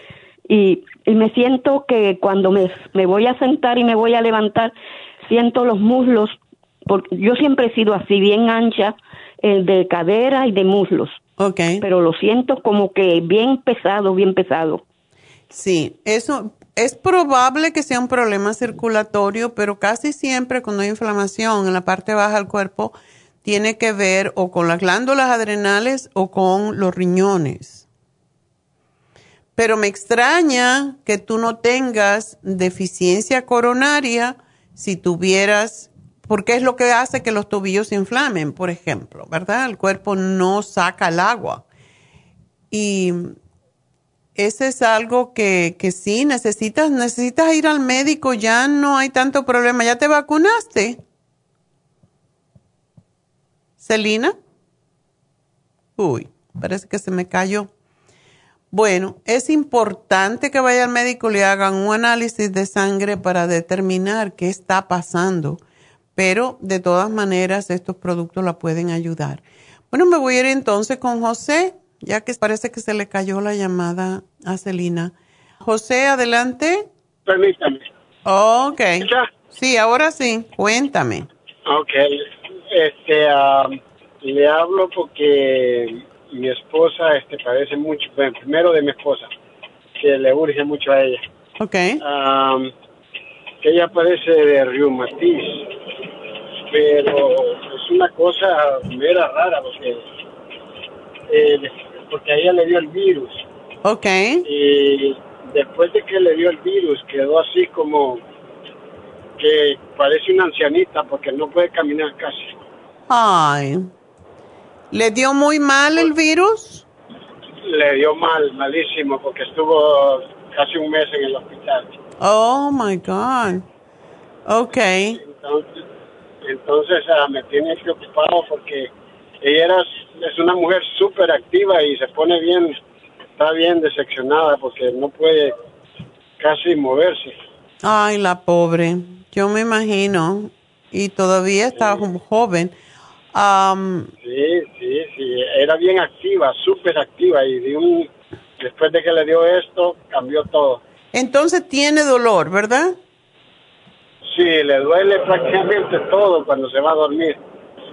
Y, y me siento que cuando me, me voy a sentar y me voy a levantar, siento los muslos, porque yo siempre he sido así, bien ancha, eh, de cadera y de muslos. Okay. Pero lo siento como que bien pesado, bien pesado. Sí, eso... Es probable que sea un problema circulatorio, pero casi siempre cuando hay inflamación en la parte baja del cuerpo tiene que ver o con las glándulas adrenales o con los riñones. Pero me extraña que tú no tengas deficiencia coronaria si tuvieras, porque es lo que hace que los tobillos se inflamen, por ejemplo, ¿verdad? El cuerpo no saca el agua. Y ese es algo que, que sí, necesitas, necesitas ir al médico, ya no hay tanto problema. ¿Ya te vacunaste? ¿Celina? Uy, parece que se me cayó. Bueno, es importante que vaya al médico y le hagan un análisis de sangre para determinar qué está pasando. Pero de todas maneras, estos productos la pueden ayudar. Bueno, me voy a ir entonces con José, ya que parece que se le cayó la llamada a Celina. José, adelante. Permítame. Ok. ¿Ya? Sí, ahora sí. Cuéntame. Ok. Este, um, le hablo porque mi esposa este, padece mucho, bueno, primero de mi esposa, que le urge mucho a ella. Ok. Um, que ella padece de reumatismo, pero es una cosa mera rara porque... Eh, porque a ella le dio el virus. Ok. Y después de que le dio el virus, quedó así como que parece una ancianita porque no puede caminar casi. Ay. ¿Le dio muy mal el virus? Le dio mal, malísimo, porque estuvo casi un mes en el hospital. Oh, my God. Ok. Entonces, entonces uh, me tiene preocupado porque ella era, es una mujer súper activa y se pone bien, está bien decepcionada porque no puede casi moverse. Ay, la pobre, yo me imagino, y todavía está sí. joven. Um, sí, sí, sí, era bien activa, súper activa y de un, después de que le dio esto, cambió todo. Entonces tiene dolor, ¿verdad? Sí, le duele prácticamente todo cuando se va a dormir.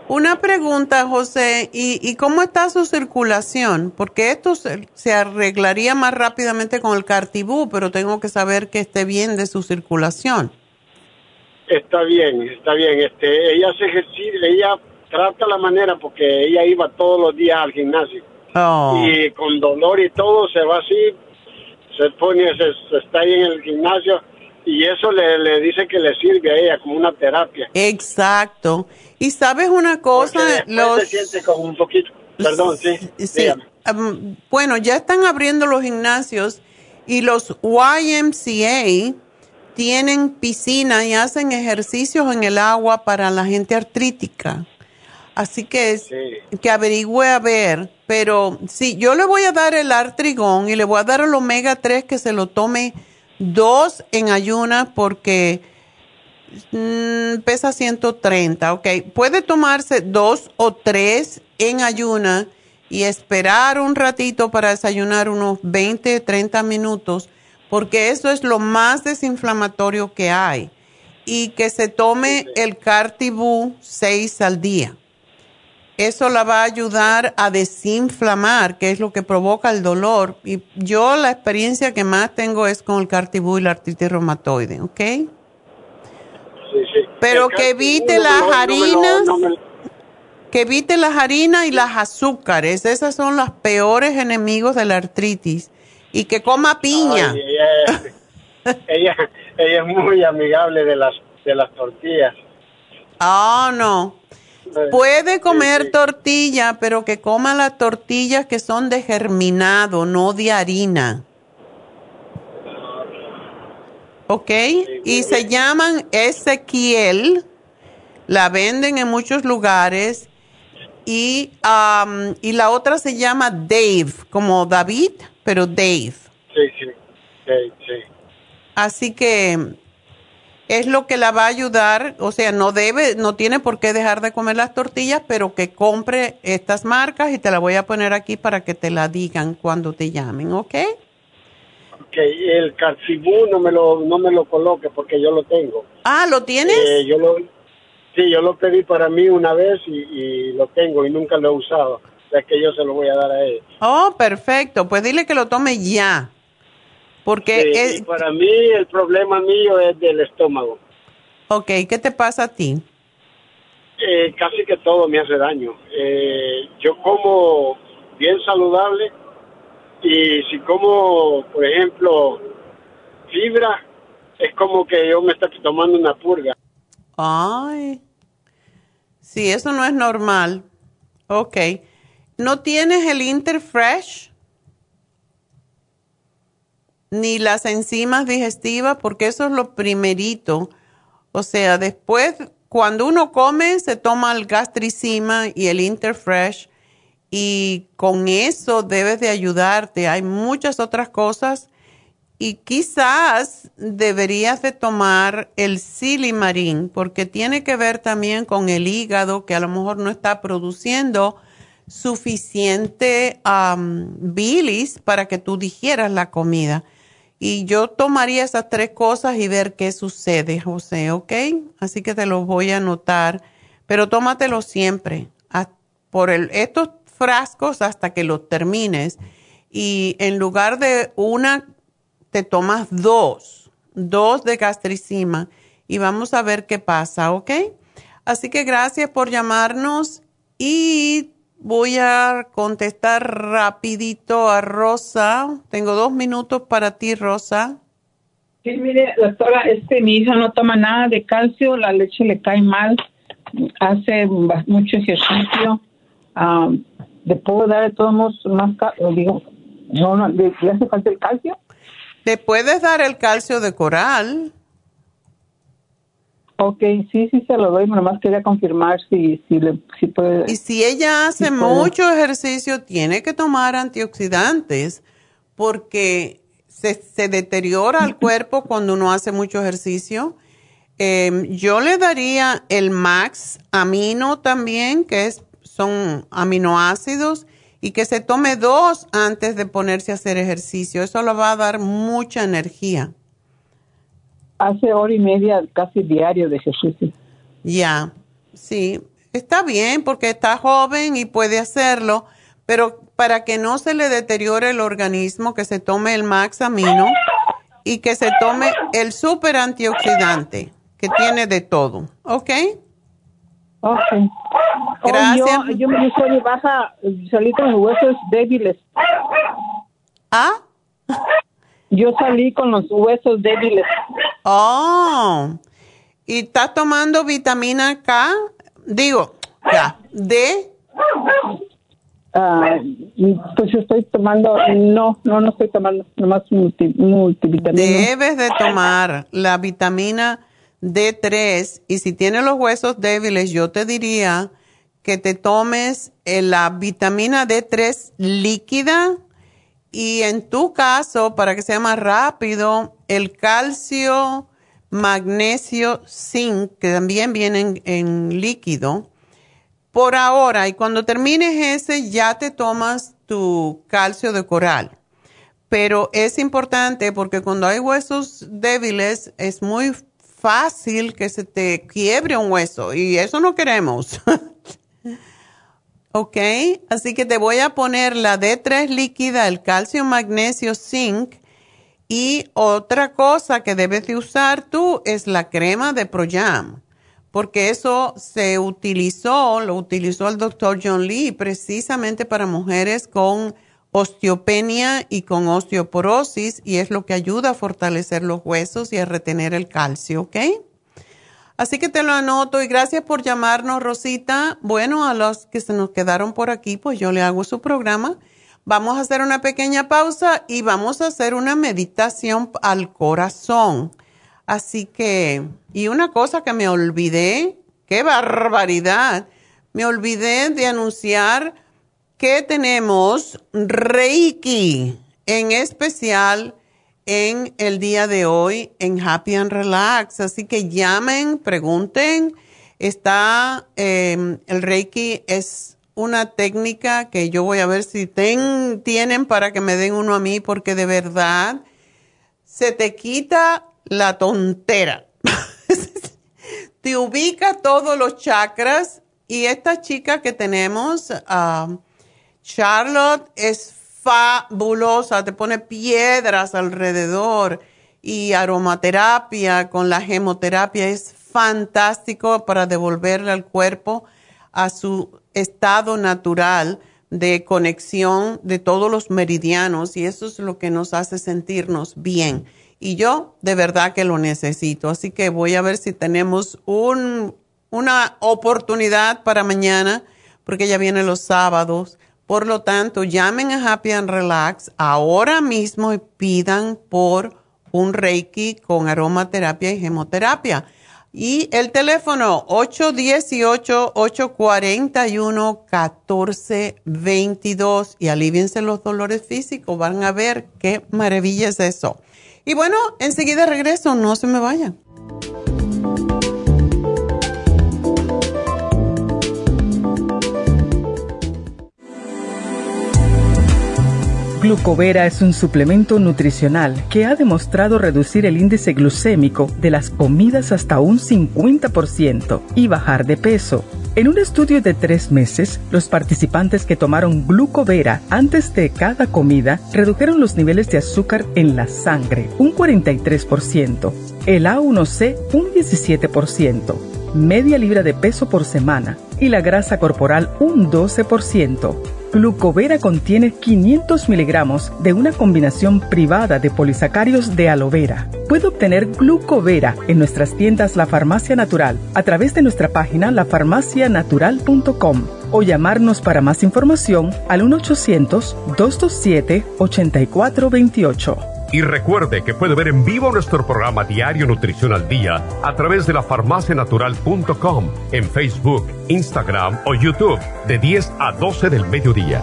Una pregunta, José, ¿y, y cómo está su circulación? Porque esto se, se arreglaría más rápidamente con el Cartibú, pero tengo que saber que esté bien de su circulación. Está bien, está bien. Este, ella se ejercita, ella trata la manera porque ella iba todos los días al gimnasio. Oh. Y con dolor y todo se va así, se pone, se, se está ahí en el gimnasio y eso le, le dice que le sirve a ella como una terapia. Exacto. Y sabes una cosa, los se siente como un poquito, perdón, sí. Sí. Um, bueno, ya están abriendo los gimnasios y los Y M C A tienen piscina y hacen ejercicios en el agua para la gente artrítica. Así que, sí. que averigüe a ver. Pero sí, yo le voy a dar el Artrigón y le voy a dar el omega tres que se lo tome dos en ayunas porque mmm, pesa ciento treinta, ¿ok? Puede tomarse dos o tres en ayunas y esperar un ratito para desayunar unos veinte, treinta minutos porque eso es lo más desinflamatorio que hay. Y que se tome el Cartibú seis al día. Eso la va a ayudar a desinflamar, que es lo que provoca el dolor. Y yo la experiencia que más tengo es con el Cartibú y la artritis reumatoide, ¿ok? Sí, sí. Pero que evite las harinas, no me... que evite las harinas y las azúcares. Esas son los peores enemigos de la artritis. Y que coma piña. Ay, ella, ella, ella es muy amigable de las, de las tortillas. Ah, oh, no. Puede comer sí, sí. tortilla, pero que coma las tortillas que son de germinado, no de harina. ¿Ok? Sí, y se bien. llaman Ezequiel. La venden en muchos lugares. Y, um, y la otra se llama Dave, como David, pero Dave. Sí, sí, sí, sí. Así que es lo que la va a ayudar, o sea, no debe, no tiene por qué dejar de comer las tortillas, pero que compre estas marcas y te la voy a poner aquí para que te la digan cuando te llamen, ¿ok? Ok, el Cartibú no me lo, no me lo coloque porque yo lo tengo. Ah, ¿lo tienes? Eh, yo lo, sí, yo lo pedí para mí una vez y, y lo tengo y nunca lo he usado, o sea que yo se lo voy a dar a él. Oh, perfecto, pues dile que lo tome ya. Porque sí, es, para mí el problema mío es del estómago. Ok, ¿qué te pasa a ti? Eh, casi que todo me hace daño. Eh, yo como bien saludable y si como, por ejemplo, fibra, es como que yo me estoy tomando una purga. Ay, sí, eso no es normal. Ok, ¿no tienes el Interfresh? Ni las enzimas digestivas, porque eso es lo primerito. O sea, después, cuando uno come, se toma el Gastricima y el Interfresh, y con eso debes de ayudarte. Hay muchas otras cosas, y quizás deberías de tomar el Silimarín, porque tiene que ver también con el hígado, que a lo mejor no está produciendo suficiente um, bilis para que tú digieras la comida. Y yo tomaría esas tres cosas y ver qué sucede, José, ¿ok? Así que te los voy a anotar, pero tómatelo siempre, a, por el, estos frascos hasta que los termines. Y en lugar de una, te tomas dos, dos de Gastricima y vamos a ver qué pasa, ¿ok? Así que gracias por llamarnos y voy a contestar rapidito a Rosa. Tengo dos minutos para ti, Rosa. Sí, mire, doctora, este, mi hija no toma nada de calcio, la leche le cae mal, hace mucho ejercicio. Um, ¿Le puedo dar de todos modos más calcio? Digo, no, no, ¿le, ¿le hace falta el calcio? ¿Le puedes dar el calcio de coral? Ok, sí, sí se lo doy, nomás quería confirmar si, si, le, si puede. Y si ella hace si mucho ejercicio, tiene que tomar antioxidantes, porque se, se deteriora el cuerpo cuando uno hace mucho ejercicio. Eh, yo le daría el Max Amino también, que es, son aminoácidos, y que se tome dos antes de ponerse a hacer ejercicio. Eso le va a dar mucha energía. Hace hora y media casi diario de ejercicio. Ya, sí. está bien porque está joven y puede hacerlo, pero para que no se le deteriore el organismo, que se tome el Max Amino y que se tome el super antioxidante, que tiene de todo, ¿ok? Ok. Gracias. Oh, yo, yo me soy baja, salí con los huesos débiles. ¿Ah? Yo salí con los huesos débiles. Oh, ¿y estás tomando vitamina K? Digo, ya, D. Uh, pues estoy tomando, no, no, no estoy tomando, nomás multi, multivitamina. Debes de tomar la vitamina D tres y si tienes los huesos débiles, yo te diría que te tomes la vitamina D tres líquida y en tu caso, para que sea más rápido, el calcio, magnesio, zinc, que también vienen en líquido, por ahora. Y cuando termines ese, ya te tomas tu calcio de coral. Pero es importante porque cuando hay huesos débiles, es muy fácil que se te quiebre un hueso y eso no queremos. Ok, así que te voy a poner la D tres líquida, el calcio, magnesio, zinc y otra cosa que debes de usar tú es la crema de ProYam, porque eso se utilizó, lo utilizó el doctor John Lee precisamente para mujeres con osteopenia y con osteoporosis y es lo que ayuda a fortalecer los huesos y a retener el calcio, ¿ok? Así que te lo anoto y gracias por llamarnos, Rosita. Bueno, a los que se nos quedaron por aquí, pues yo le hago su programa. Vamos a hacer una pequeña pausa y vamos a hacer una meditación al corazón. Así que, y una cosa que me olvidé, qué barbaridad, me olvidé de anunciar que tenemos Reiki en especial en el día de hoy en Happy and Relax. Así que llamen, pregunten. Está, eh, el Reiki es una técnica que yo voy a ver si ten, tienen para que me den uno a mí, porque de verdad se te quita la tontera. Te ubica todos los chakras y esta chica que tenemos, uh, Charlotte, es fabulosa, te pone piedras alrededor y aromaterapia con la gemoterapia es fantástico para devolverle al cuerpo a su estado natural de conexión de todos los meridianos y eso es lo que nos hace sentirnos bien. Y yo de verdad que lo necesito, así que voy a ver si tenemos un, una oportunidad para mañana porque ella viene los sábados. Por lo tanto, llamen a Happy and Relax ahora mismo y pidan por un Reiki con aromaterapia y gemoterapia. Y el teléfono ocho uno ocho, ocho cuatro uno, uno cuatro dos dos y aliviense los dolores físicos. Van a ver qué maravilla es eso. Y bueno, enseguida regreso, no se me vayan. Glucovera es un suplemento nutricional que ha demostrado reducir el índice glucémico de las comidas hasta un cincuenta por ciento y bajar de peso. En un estudio de tres meses, los participantes que tomaron Glucovera antes de cada comida redujeron los niveles de azúcar en la sangre un cuarenta y tres por ciento, el A uno C un diecisiete por ciento, media libra de peso por semana y la grasa corporal un doce por ciento. Glucovera contiene quinientos miligramos de una combinación privada de polisacáridos de aloe vera. Puede obtener Glucovera en nuestras tiendas La Farmacia Natural a través de nuestra página la farmacia natural punto com o llamarnos para más información al uno ochocientos, dos dos siete, ocho cuatro dos ocho. Y recuerde que puede ver en vivo nuestro programa Diario Nutrición al Día a través de la farmacia natural punto com en Facebook, Instagram o YouTube de diez a doce del mediodía.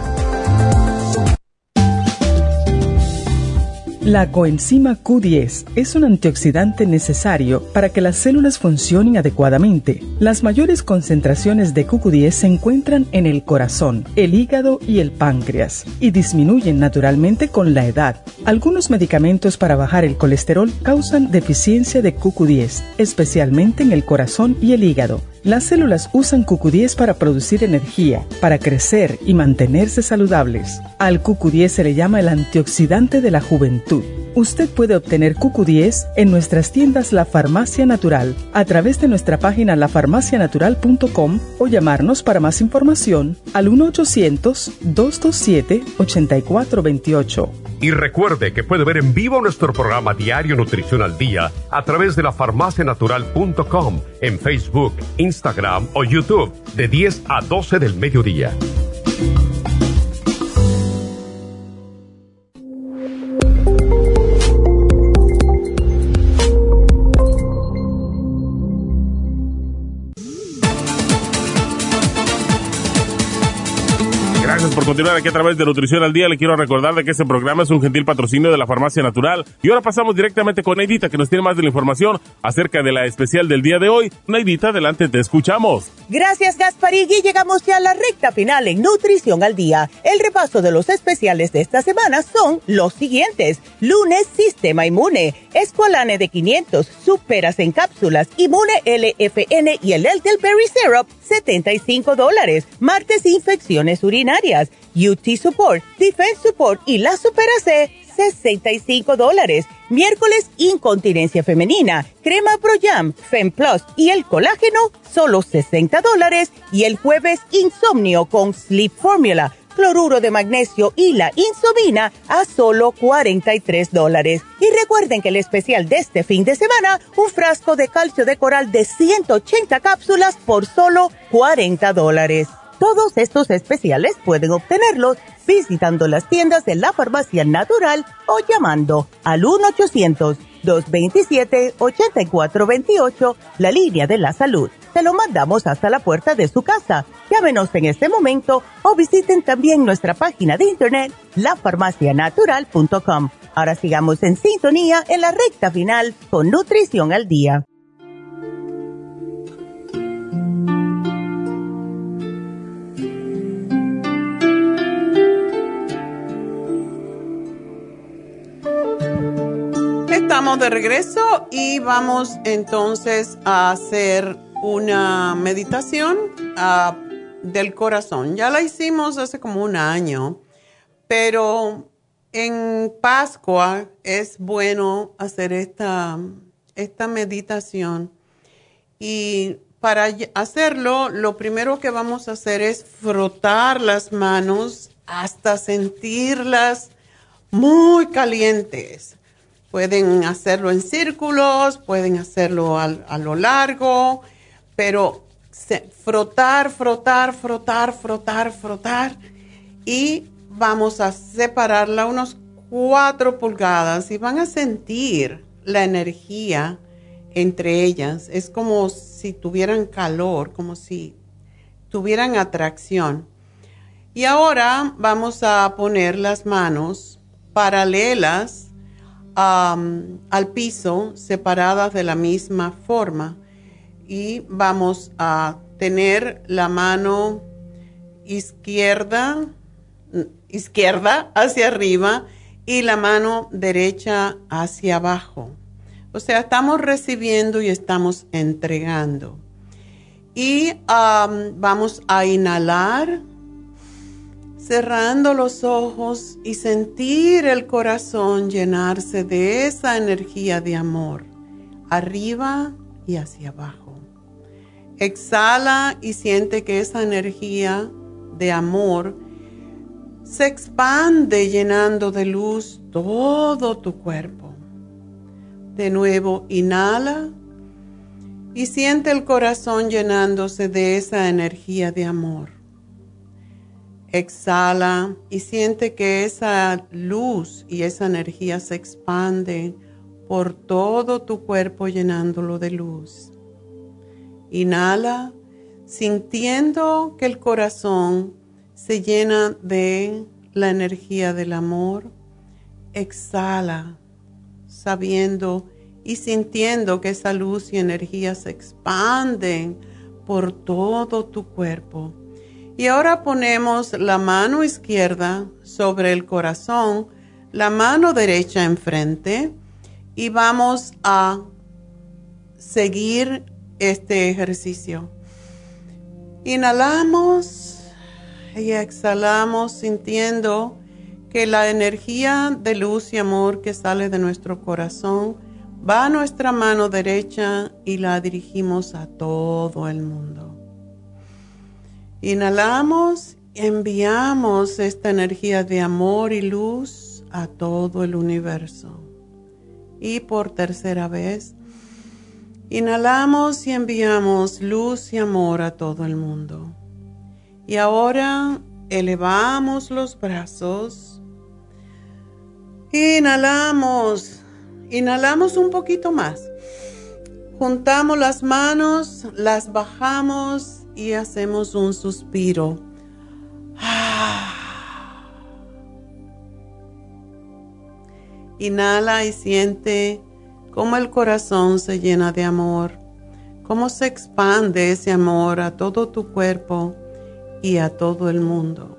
La coenzima Q diez es un antioxidante necesario para que las células funcionen adecuadamente. Las mayores concentraciones de Q diez se encuentran en el corazón, el hígado y el páncreas y disminuyen naturalmente con la edad. Algunos medicamentos para bajar el colesterol causan deficiencia de Q diez, especialmente en el corazón y el hígado. Las células usan Q Q diez para producir energía, para crecer y mantenerse saludables. Al Q Q diez se le llama el antioxidante de la juventud. Usted puede obtener Q Q diez en nuestras tiendas La Farmacia Natural, a través de nuestra página la farmacia natural punto com o llamarnos para más información al uno ochocientos, dos dos siete, ocho cuatro dos ocho. Y recuerde que puede ver en vivo nuestro programa Diario Nutrición al Día a través de la farmacia natural punto com en Facebook, Instagram o YouTube de diez a doce del mediodía. Gracias por continuar aquí a través de Nutrición al Día. Le quiero recordar de que este programa es un gentil patrocinio de la Farmacia Natural. Y ahora pasamos directamente con Neidita, que nos tiene más de la información acerca de la especial del día de hoy. Neidita, adelante, te escuchamos. Gracias, Gasparín, y llegamos ya a la recta final en Nutrición al Día. El repaso de los especiales de esta semana son los siguientes. Lunes, Sistema Inmune, Esqualane de quinientos, Superas en cápsulas, Inmune L F N y el Elderberry Syrup, setenta y cinco dólares. Martes, Infecciones urinarias, U T Support, Defense Support y la Supera C, sesenta y cinco dólares. Miércoles, Incontinencia Femenina, Crema Pro Jam, Fem Plus y el Colágeno, solo sesenta dólares. Y el jueves, Insomnio con Sleep Formula, Cloruro de Magnesio y la Insomina a solo cuarenta y tres dólares. Y recuerden que el especial de este fin de semana, un frasco de calcio de coral de ciento ochenta cápsulas por solo cuarenta dólares. Todos estos especiales pueden obtenerlos visitando las tiendas de la Farmacia Natural o llamando al uno ochocientos, dos veintisiete, ochenta y cuatro veintiocho, la línea de la salud. Se lo mandamos hasta la puerta de su casa. Llámenos en este momento o visiten también nuestra página de internet, la farmacia natural punto com. Ahora sigamos en sintonía en la recta final con Nutrición al Día. Estamos de regreso y vamos entonces a hacer una meditación uh, del corazón. Ya la hicimos hace como un año, pero en Pascua es bueno hacer esta, esta meditación. Y para hacerlo, lo primero que vamos a hacer es frotar las manos hasta sentirlas muy calientes. Pueden hacerlo en círculos, pueden hacerlo a, a lo largo, pero se, frotar, frotar, frotar, frotar, frotar. Y vamos a separarla unos cuatro pulgadas y van a sentir la energía entre ellas. Es como si tuvieran calor, como si tuvieran atracción. Y ahora vamos a poner las manos paralelas Um, al piso, separadas de la misma forma, y vamos a tener la mano izquierda izquierda hacia arriba y la mano derecha hacia abajo. O sea, estamos recibiendo y estamos entregando. Y um, vamos a inhalar, cerrando los ojos y sentir el corazón llenarse de esa energía de amor, arriba y hacia abajo. Exhala y siente que esa energía de amor se expande llenando de luz todo tu cuerpo. De nuevo, inhala y siente el corazón llenándose de esa energía de amor. Exhala y siente que esa luz y esa energía se expande por todo tu cuerpo llenándolo de luz. Inhala sintiendo que el corazón se llena de la energía del amor. Exhala sabiendo y sintiendo que esa luz y energía se expanden por todo tu cuerpo. Y ahora ponemos la mano izquierda sobre el corazón, la mano derecha enfrente y vamos a seguir este ejercicio. Inhalamos y exhalamos sintiendo que la energía de luz y amor que sale de nuestro corazón va a nuestra mano derecha y la dirigimos a todo el mundo. Inhalamos, enviamos esta energía de amor y luz a todo el universo. Y por tercera vez, inhalamos y enviamos luz y amor a todo el mundo. Y ahora elevamos los brazos. Inhalamos, inhalamos un poquito más. Juntamos las manos, las bajamos y hacemos un suspiro. Inhala y siente cómo el corazón se llena de amor, cómo se expande ese amor a todo tu cuerpo y a todo el mundo.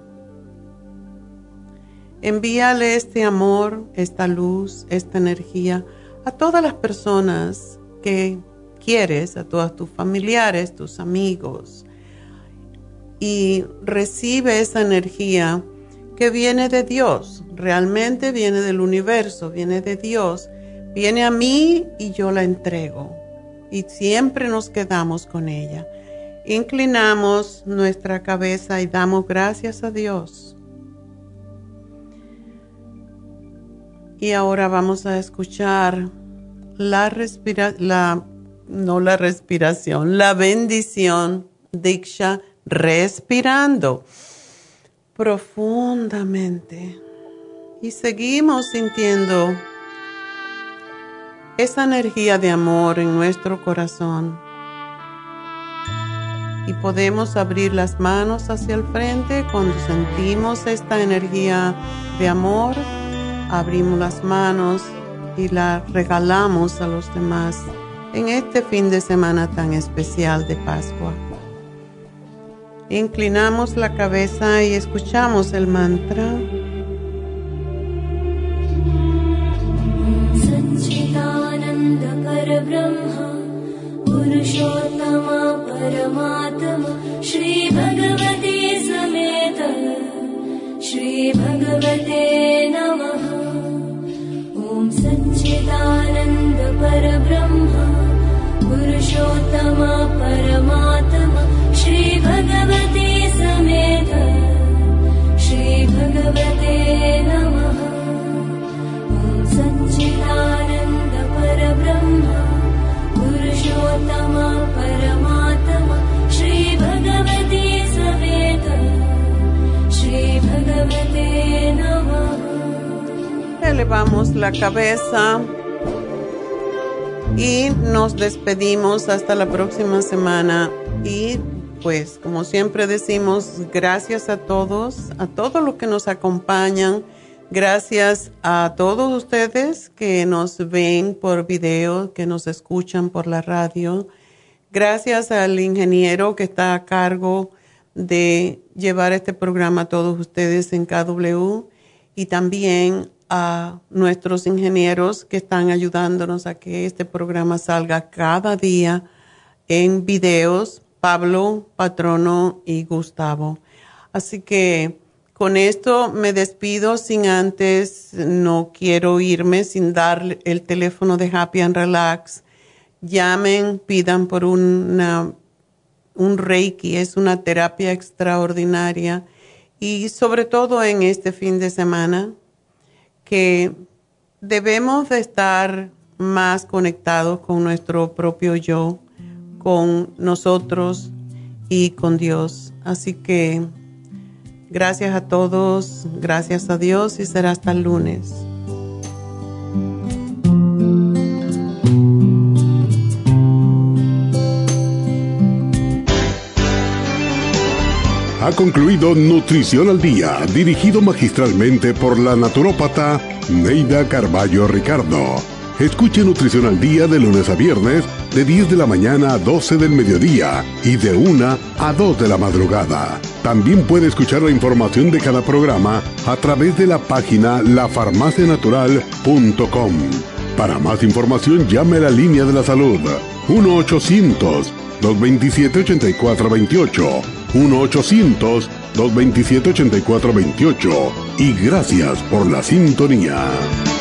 Envíale este amor, esta luz, esta energía a todas las personas que quieres, a todos tus familiares, tus amigos. Y recibe esa energía que viene de Dios, realmente viene del universo, viene de Dios, viene a mí y yo la entrego. Y siempre nos quedamos con ella. Inclinamos nuestra cabeza y damos gracias a Dios. Y ahora vamos a escuchar la respira, la, no la respiración, la bendición Diksha respirando profundamente. Y seguimos sintiendo esa energía de amor en nuestro corazón. Y podemos abrir las manos hacia el frente cuando sentimos esta energía de amor. Abrimos las manos y la regalamos a los demás en este fin de semana tan especial de Pascua. Inclinamos la cabeza y escuchamos el mantra. Satchidananda Parabrahma Purushottama Paramatma Shri Bhagavate Sameta Shri Bhagavate Namaha Om Satchidananda Parabrahma Purushottama Paramatma Shri Bhagavate Sameta Shri Bhagavate Namaha Om Satchidananda Parabrahma Purushottama Paramatma Shri Bhagavate Sameta Shri Bhagavate Namaha. Elevamos la cabeza y nos despedimos hasta la próxima semana. Y pues como siempre decimos, gracias a todos, a todos los que nos acompañan. Gracias a todos ustedes que nos ven por video, que nos escuchan por la radio. Gracias al ingeniero que está a cargo de llevar este programa a todos ustedes en K W, y también a nuestros ingenieros que están ayudándonos a que este programa salga cada día en videos, Pablo, Patrono y Gustavo. Así que con esto me despido sin antes, no quiero irme sin dar el teléfono de Happy and Relax. Llamen, pidan por una, un Reiki, es una terapia extraordinaria. Y sobre todo en este fin de semana, que debemos de estar más conectados con nuestro propio yo, con nosotros y con Dios. Así que gracias a todos, gracias a Dios y será hasta el lunes. Ha concluido Nutrición al Día, dirigido magistralmente por la naturópata Neida Carballo Ricardo. Escuche Nutrición al Día de lunes a viernes de diez de la mañana a doce del mediodía y de una a dos de la madrugada. También puede escuchar la información de cada programa a través de la página la farmacia natural punto com. Para más información, llame a la línea de la salud uno ochocientos, dos veintisiete, ochenta y cuatro veintiocho, uno ochocientos, dos veintisiete, ochenta y cuatro veintiocho, y gracias por la sintonía.